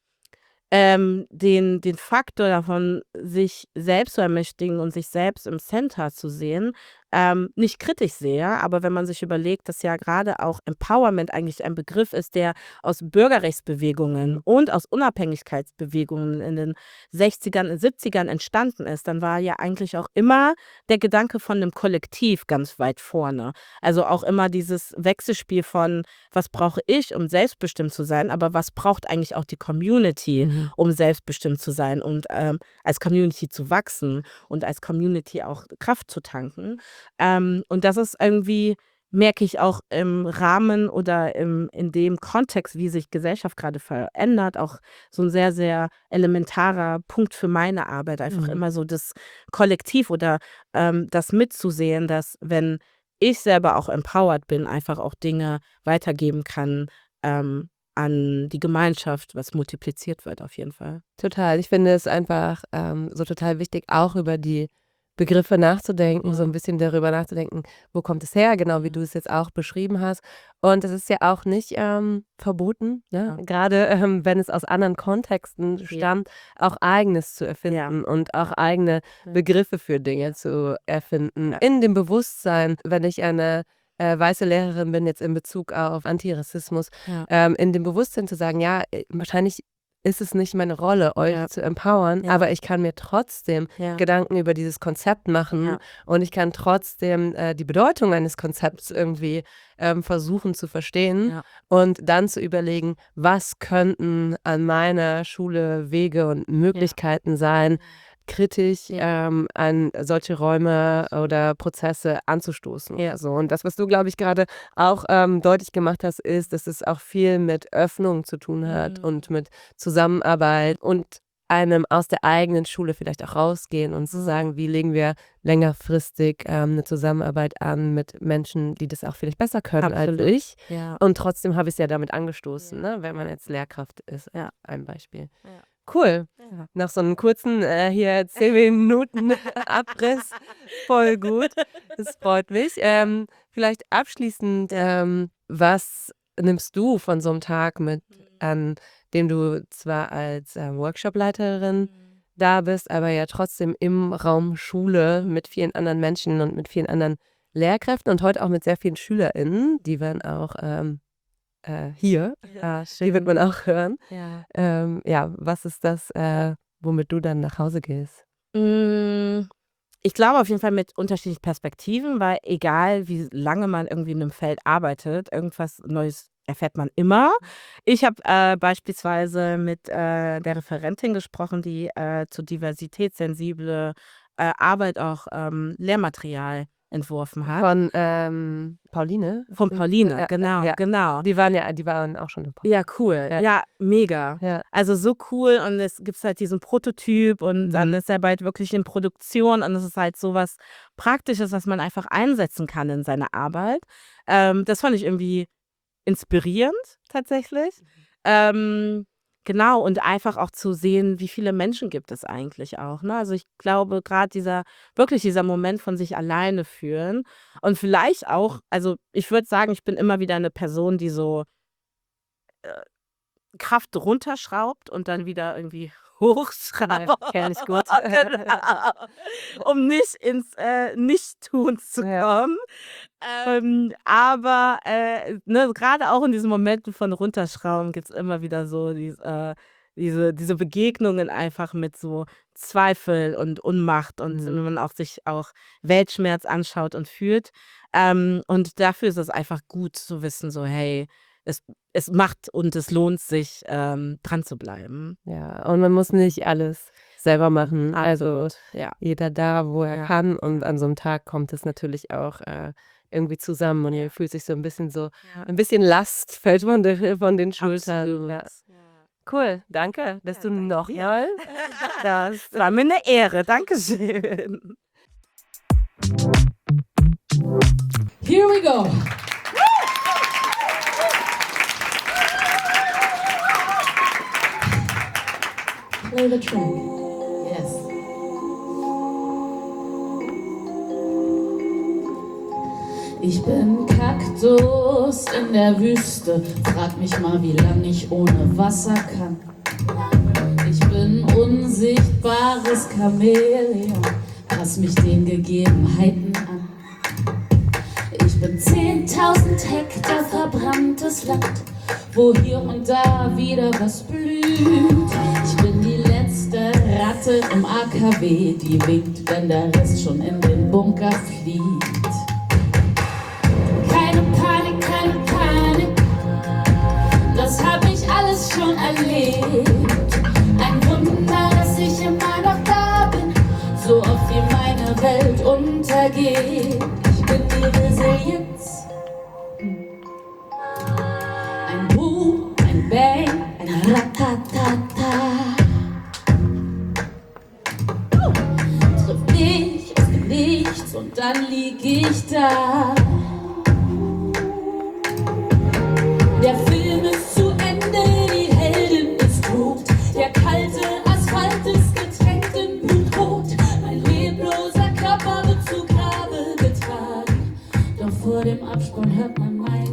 ähm, den, den Faktor davon, sich selbst zu ermächtigen und sich selbst im Center zu sehen, ähm, nicht kritisch sehe. Aber wenn man sich überlegt, dass ja gerade auch Empowerment eigentlich ein Begriff ist, der aus Bürgerrechtsbewegungen und aus Unabhängigkeitsbewegungen in den sechzigern und siebzigern entstanden ist, dann war ja eigentlich auch immer der Gedanke von einem Kollektiv ganz weit vorne. Also auch immer dieses Wechselspiel von, was brauche ich, um selbstbestimmt zu sein, aber was braucht eigentlich auch die Community,
Mhm.
um selbstbestimmt zu sein und ähm, als Community zu wachsen und als Community auch Kraft zu tanken. Ähm, und das ist irgendwie, merke ich auch im Rahmen oder im, in dem Kontext, wie sich Gesellschaft gerade verändert, auch so ein sehr, sehr elementarer Punkt für meine Arbeit. Einfach
Mhm.
immer so das Kollektiv oder ähm, das mitzusehen, dass wenn ich selber auch empowered bin, einfach auch Dinge weitergeben kann ähm, an die Gemeinschaft, was multipliziert wird auf jeden Fall.
Total. Ich finde es einfach ähm, so total wichtig, auch über die Begriffe nachzudenken, so ein bisschen darüber nachzudenken, wo kommt es her, genau wie du es jetzt auch beschrieben hast. Und es ist ja auch nicht ähm, verboten, ne?
Ja.
Gerade ähm, wenn es aus anderen Kontexten
Ja.
stammt, auch Eigenes zu
Ja.
erfinden und auch eigene
Ja.
Begriffe für Dinge zu erfinden.
Ja.
In dem Bewusstsein, wenn ich eine äh, weiße Lehrerin bin, jetzt in Bezug auf Antirassismus,
Ja.
ähm, in dem Bewusstsein zu sagen, ja, äh, wahrscheinlich ist es nicht meine Rolle, euch
Ja.
zu empowern,
Ja.
aber ich kann mir trotzdem
Ja.
Gedanken über dieses Konzept machen
Ja.
und ich kann trotzdem äh, die Bedeutung eines Konzepts irgendwie ähm, versuchen zu verstehen
Ja.
und dann zu überlegen, was könnten an meiner Schule Wege und Möglichkeiten sein, kritisch
Ja.
ähm, an solche Räume oder Prozesse anzustoßen.
Ja.
So. Und das, was du, glaube ich, gerade auch ähm, deutlich gemacht hast, ist, dass es auch viel mit Öffnung zu tun hat
Mhm.
und mit Zusammenarbeit und einem aus der eigenen Schule vielleicht auch rausgehen und zu sagen, wie legen wir längerfristig ähm, eine Zusammenarbeit an mit Menschen, die das auch vielleicht besser können
Absolut.
als ich.
Ja.
Und trotzdem habe ich es ja damit angestoßen, ne? Wenn man jetzt Lehrkraft ist.
Ja.
Ein Beispiel.
Ja.
Cool.
Ja.
Nach so einem kurzen äh, hier zehn Minuten Abriss. Voll gut. Das freut mich. Ähm, vielleicht abschließend, ähm, was nimmst du von so einem Tag mit, an dem du zwar als äh, Workshopleiterin da bist, aber ja trotzdem im Raum Schule mit vielen anderen Menschen und mit vielen anderen Lehrkräften und heute auch mit sehr vielen SchülerInnen, die werden auch ähm, äh, hier,
Ja,
die wird man
schön.
auch hören.
Ja.
Ähm, ja, was ist das, äh, womit du dann nach Hause gehst?
Mm, Ich glaube auf jeden Fall mit unterschiedlichen Perspektiven, weil egal wie lange man irgendwie in einem Feld arbeitet, irgendwas Neues erfährt man immer. Ich habe äh, beispielsweise mit äh, der Referentin gesprochen, die äh, zur diversitätssensible äh, Arbeit auch ähm, Lehrmaterial entworfen hat.
Von ähm, Pauline?
Von Pauline,
Ja,
genau,
ja.
genau.
Die waren ja, die waren auch schon im Podcast.
Ja, cool.
Ja.
Ja, mega.
Ja.
Also so cool und es gibt halt diesen Prototyp und dann
Mhm.
ist er bald wirklich in Produktion und es ist halt so was Praktisches, was man einfach einsetzen kann in seiner Arbeit. Ähm, das fand ich irgendwie inspirierend tatsächlich. Ähm, genau, und einfach auch zu sehen, wie viele Menschen gibt es eigentlich auch. Ne? Also ich glaube, gerade dieser, wirklich dieser Moment von sich alleine fühlen und vielleicht auch, also ich würde sagen, ich bin immer wieder eine Person, die so Kraft runterschraubt und dann wieder irgendwie hochschraubt.
kenn ich gut.
Genau. Um nicht ins äh, Nichttun zu kommen. Ähm, aber äh, ne, gerade auch in diesen Momenten von Runterschrauben gibt es immer wieder so dies, äh, diese, diese Begegnungen einfach mit so Zweifel und Unmacht und
Mhm.
wenn man auch sich auch Weltschmerz anschaut und fühlt. Ähm, und dafür ist es einfach gut zu wissen, so hey, es, es macht und es lohnt sich, ähm, dran zu bleiben.
Ja, und man muss nicht alles selber machen. Also
Absolut, ja.
jeder da, wo er
Ja.
kann. Und an so einem Tag kommt es natürlich auch äh, irgendwie zusammen und ihr fühlt sich so ein bisschen so,
Ja.
ein bisschen Last fällt von, de, von den Schultern.
Absolut.
Ja. Cool, danke, dass du noch
dir.
mal das
War mir eine Ehre. Dankeschön.
Here we go. Play the track. Yes. Ich bin Kaktus in der Wüste. Frag mich mal, wie lang ich ohne Wasser kann. Ich bin unsichtbares Chamäleon. Pass mich den Gegebenheiten an. Ich bin zehntausend Hektar verbranntes Land, wo hier und da wieder was blüht. Ich bin die letzte Ratte im A K W, die winkt, wenn der Rest schon in den Bunker flieht. Keine Panik, keine Panik, das hab ich alles schon erlebt. Ein Wunder, dass ich immer noch da bin, so oft wie meine Welt untergeht. Ich bin die Resilienz. Ein Boom, ein Bang, ein Ratatata. Trifft mich aus dem Nichts und dann lieg ich da. Der Film ist zu Ende, die Heldin ist tot. Der kalte Asphalt ist getränkt in Blutrot. Mein lebloser Körper wird zu Grabe getragen. Doch vor dem Abspann hört man mein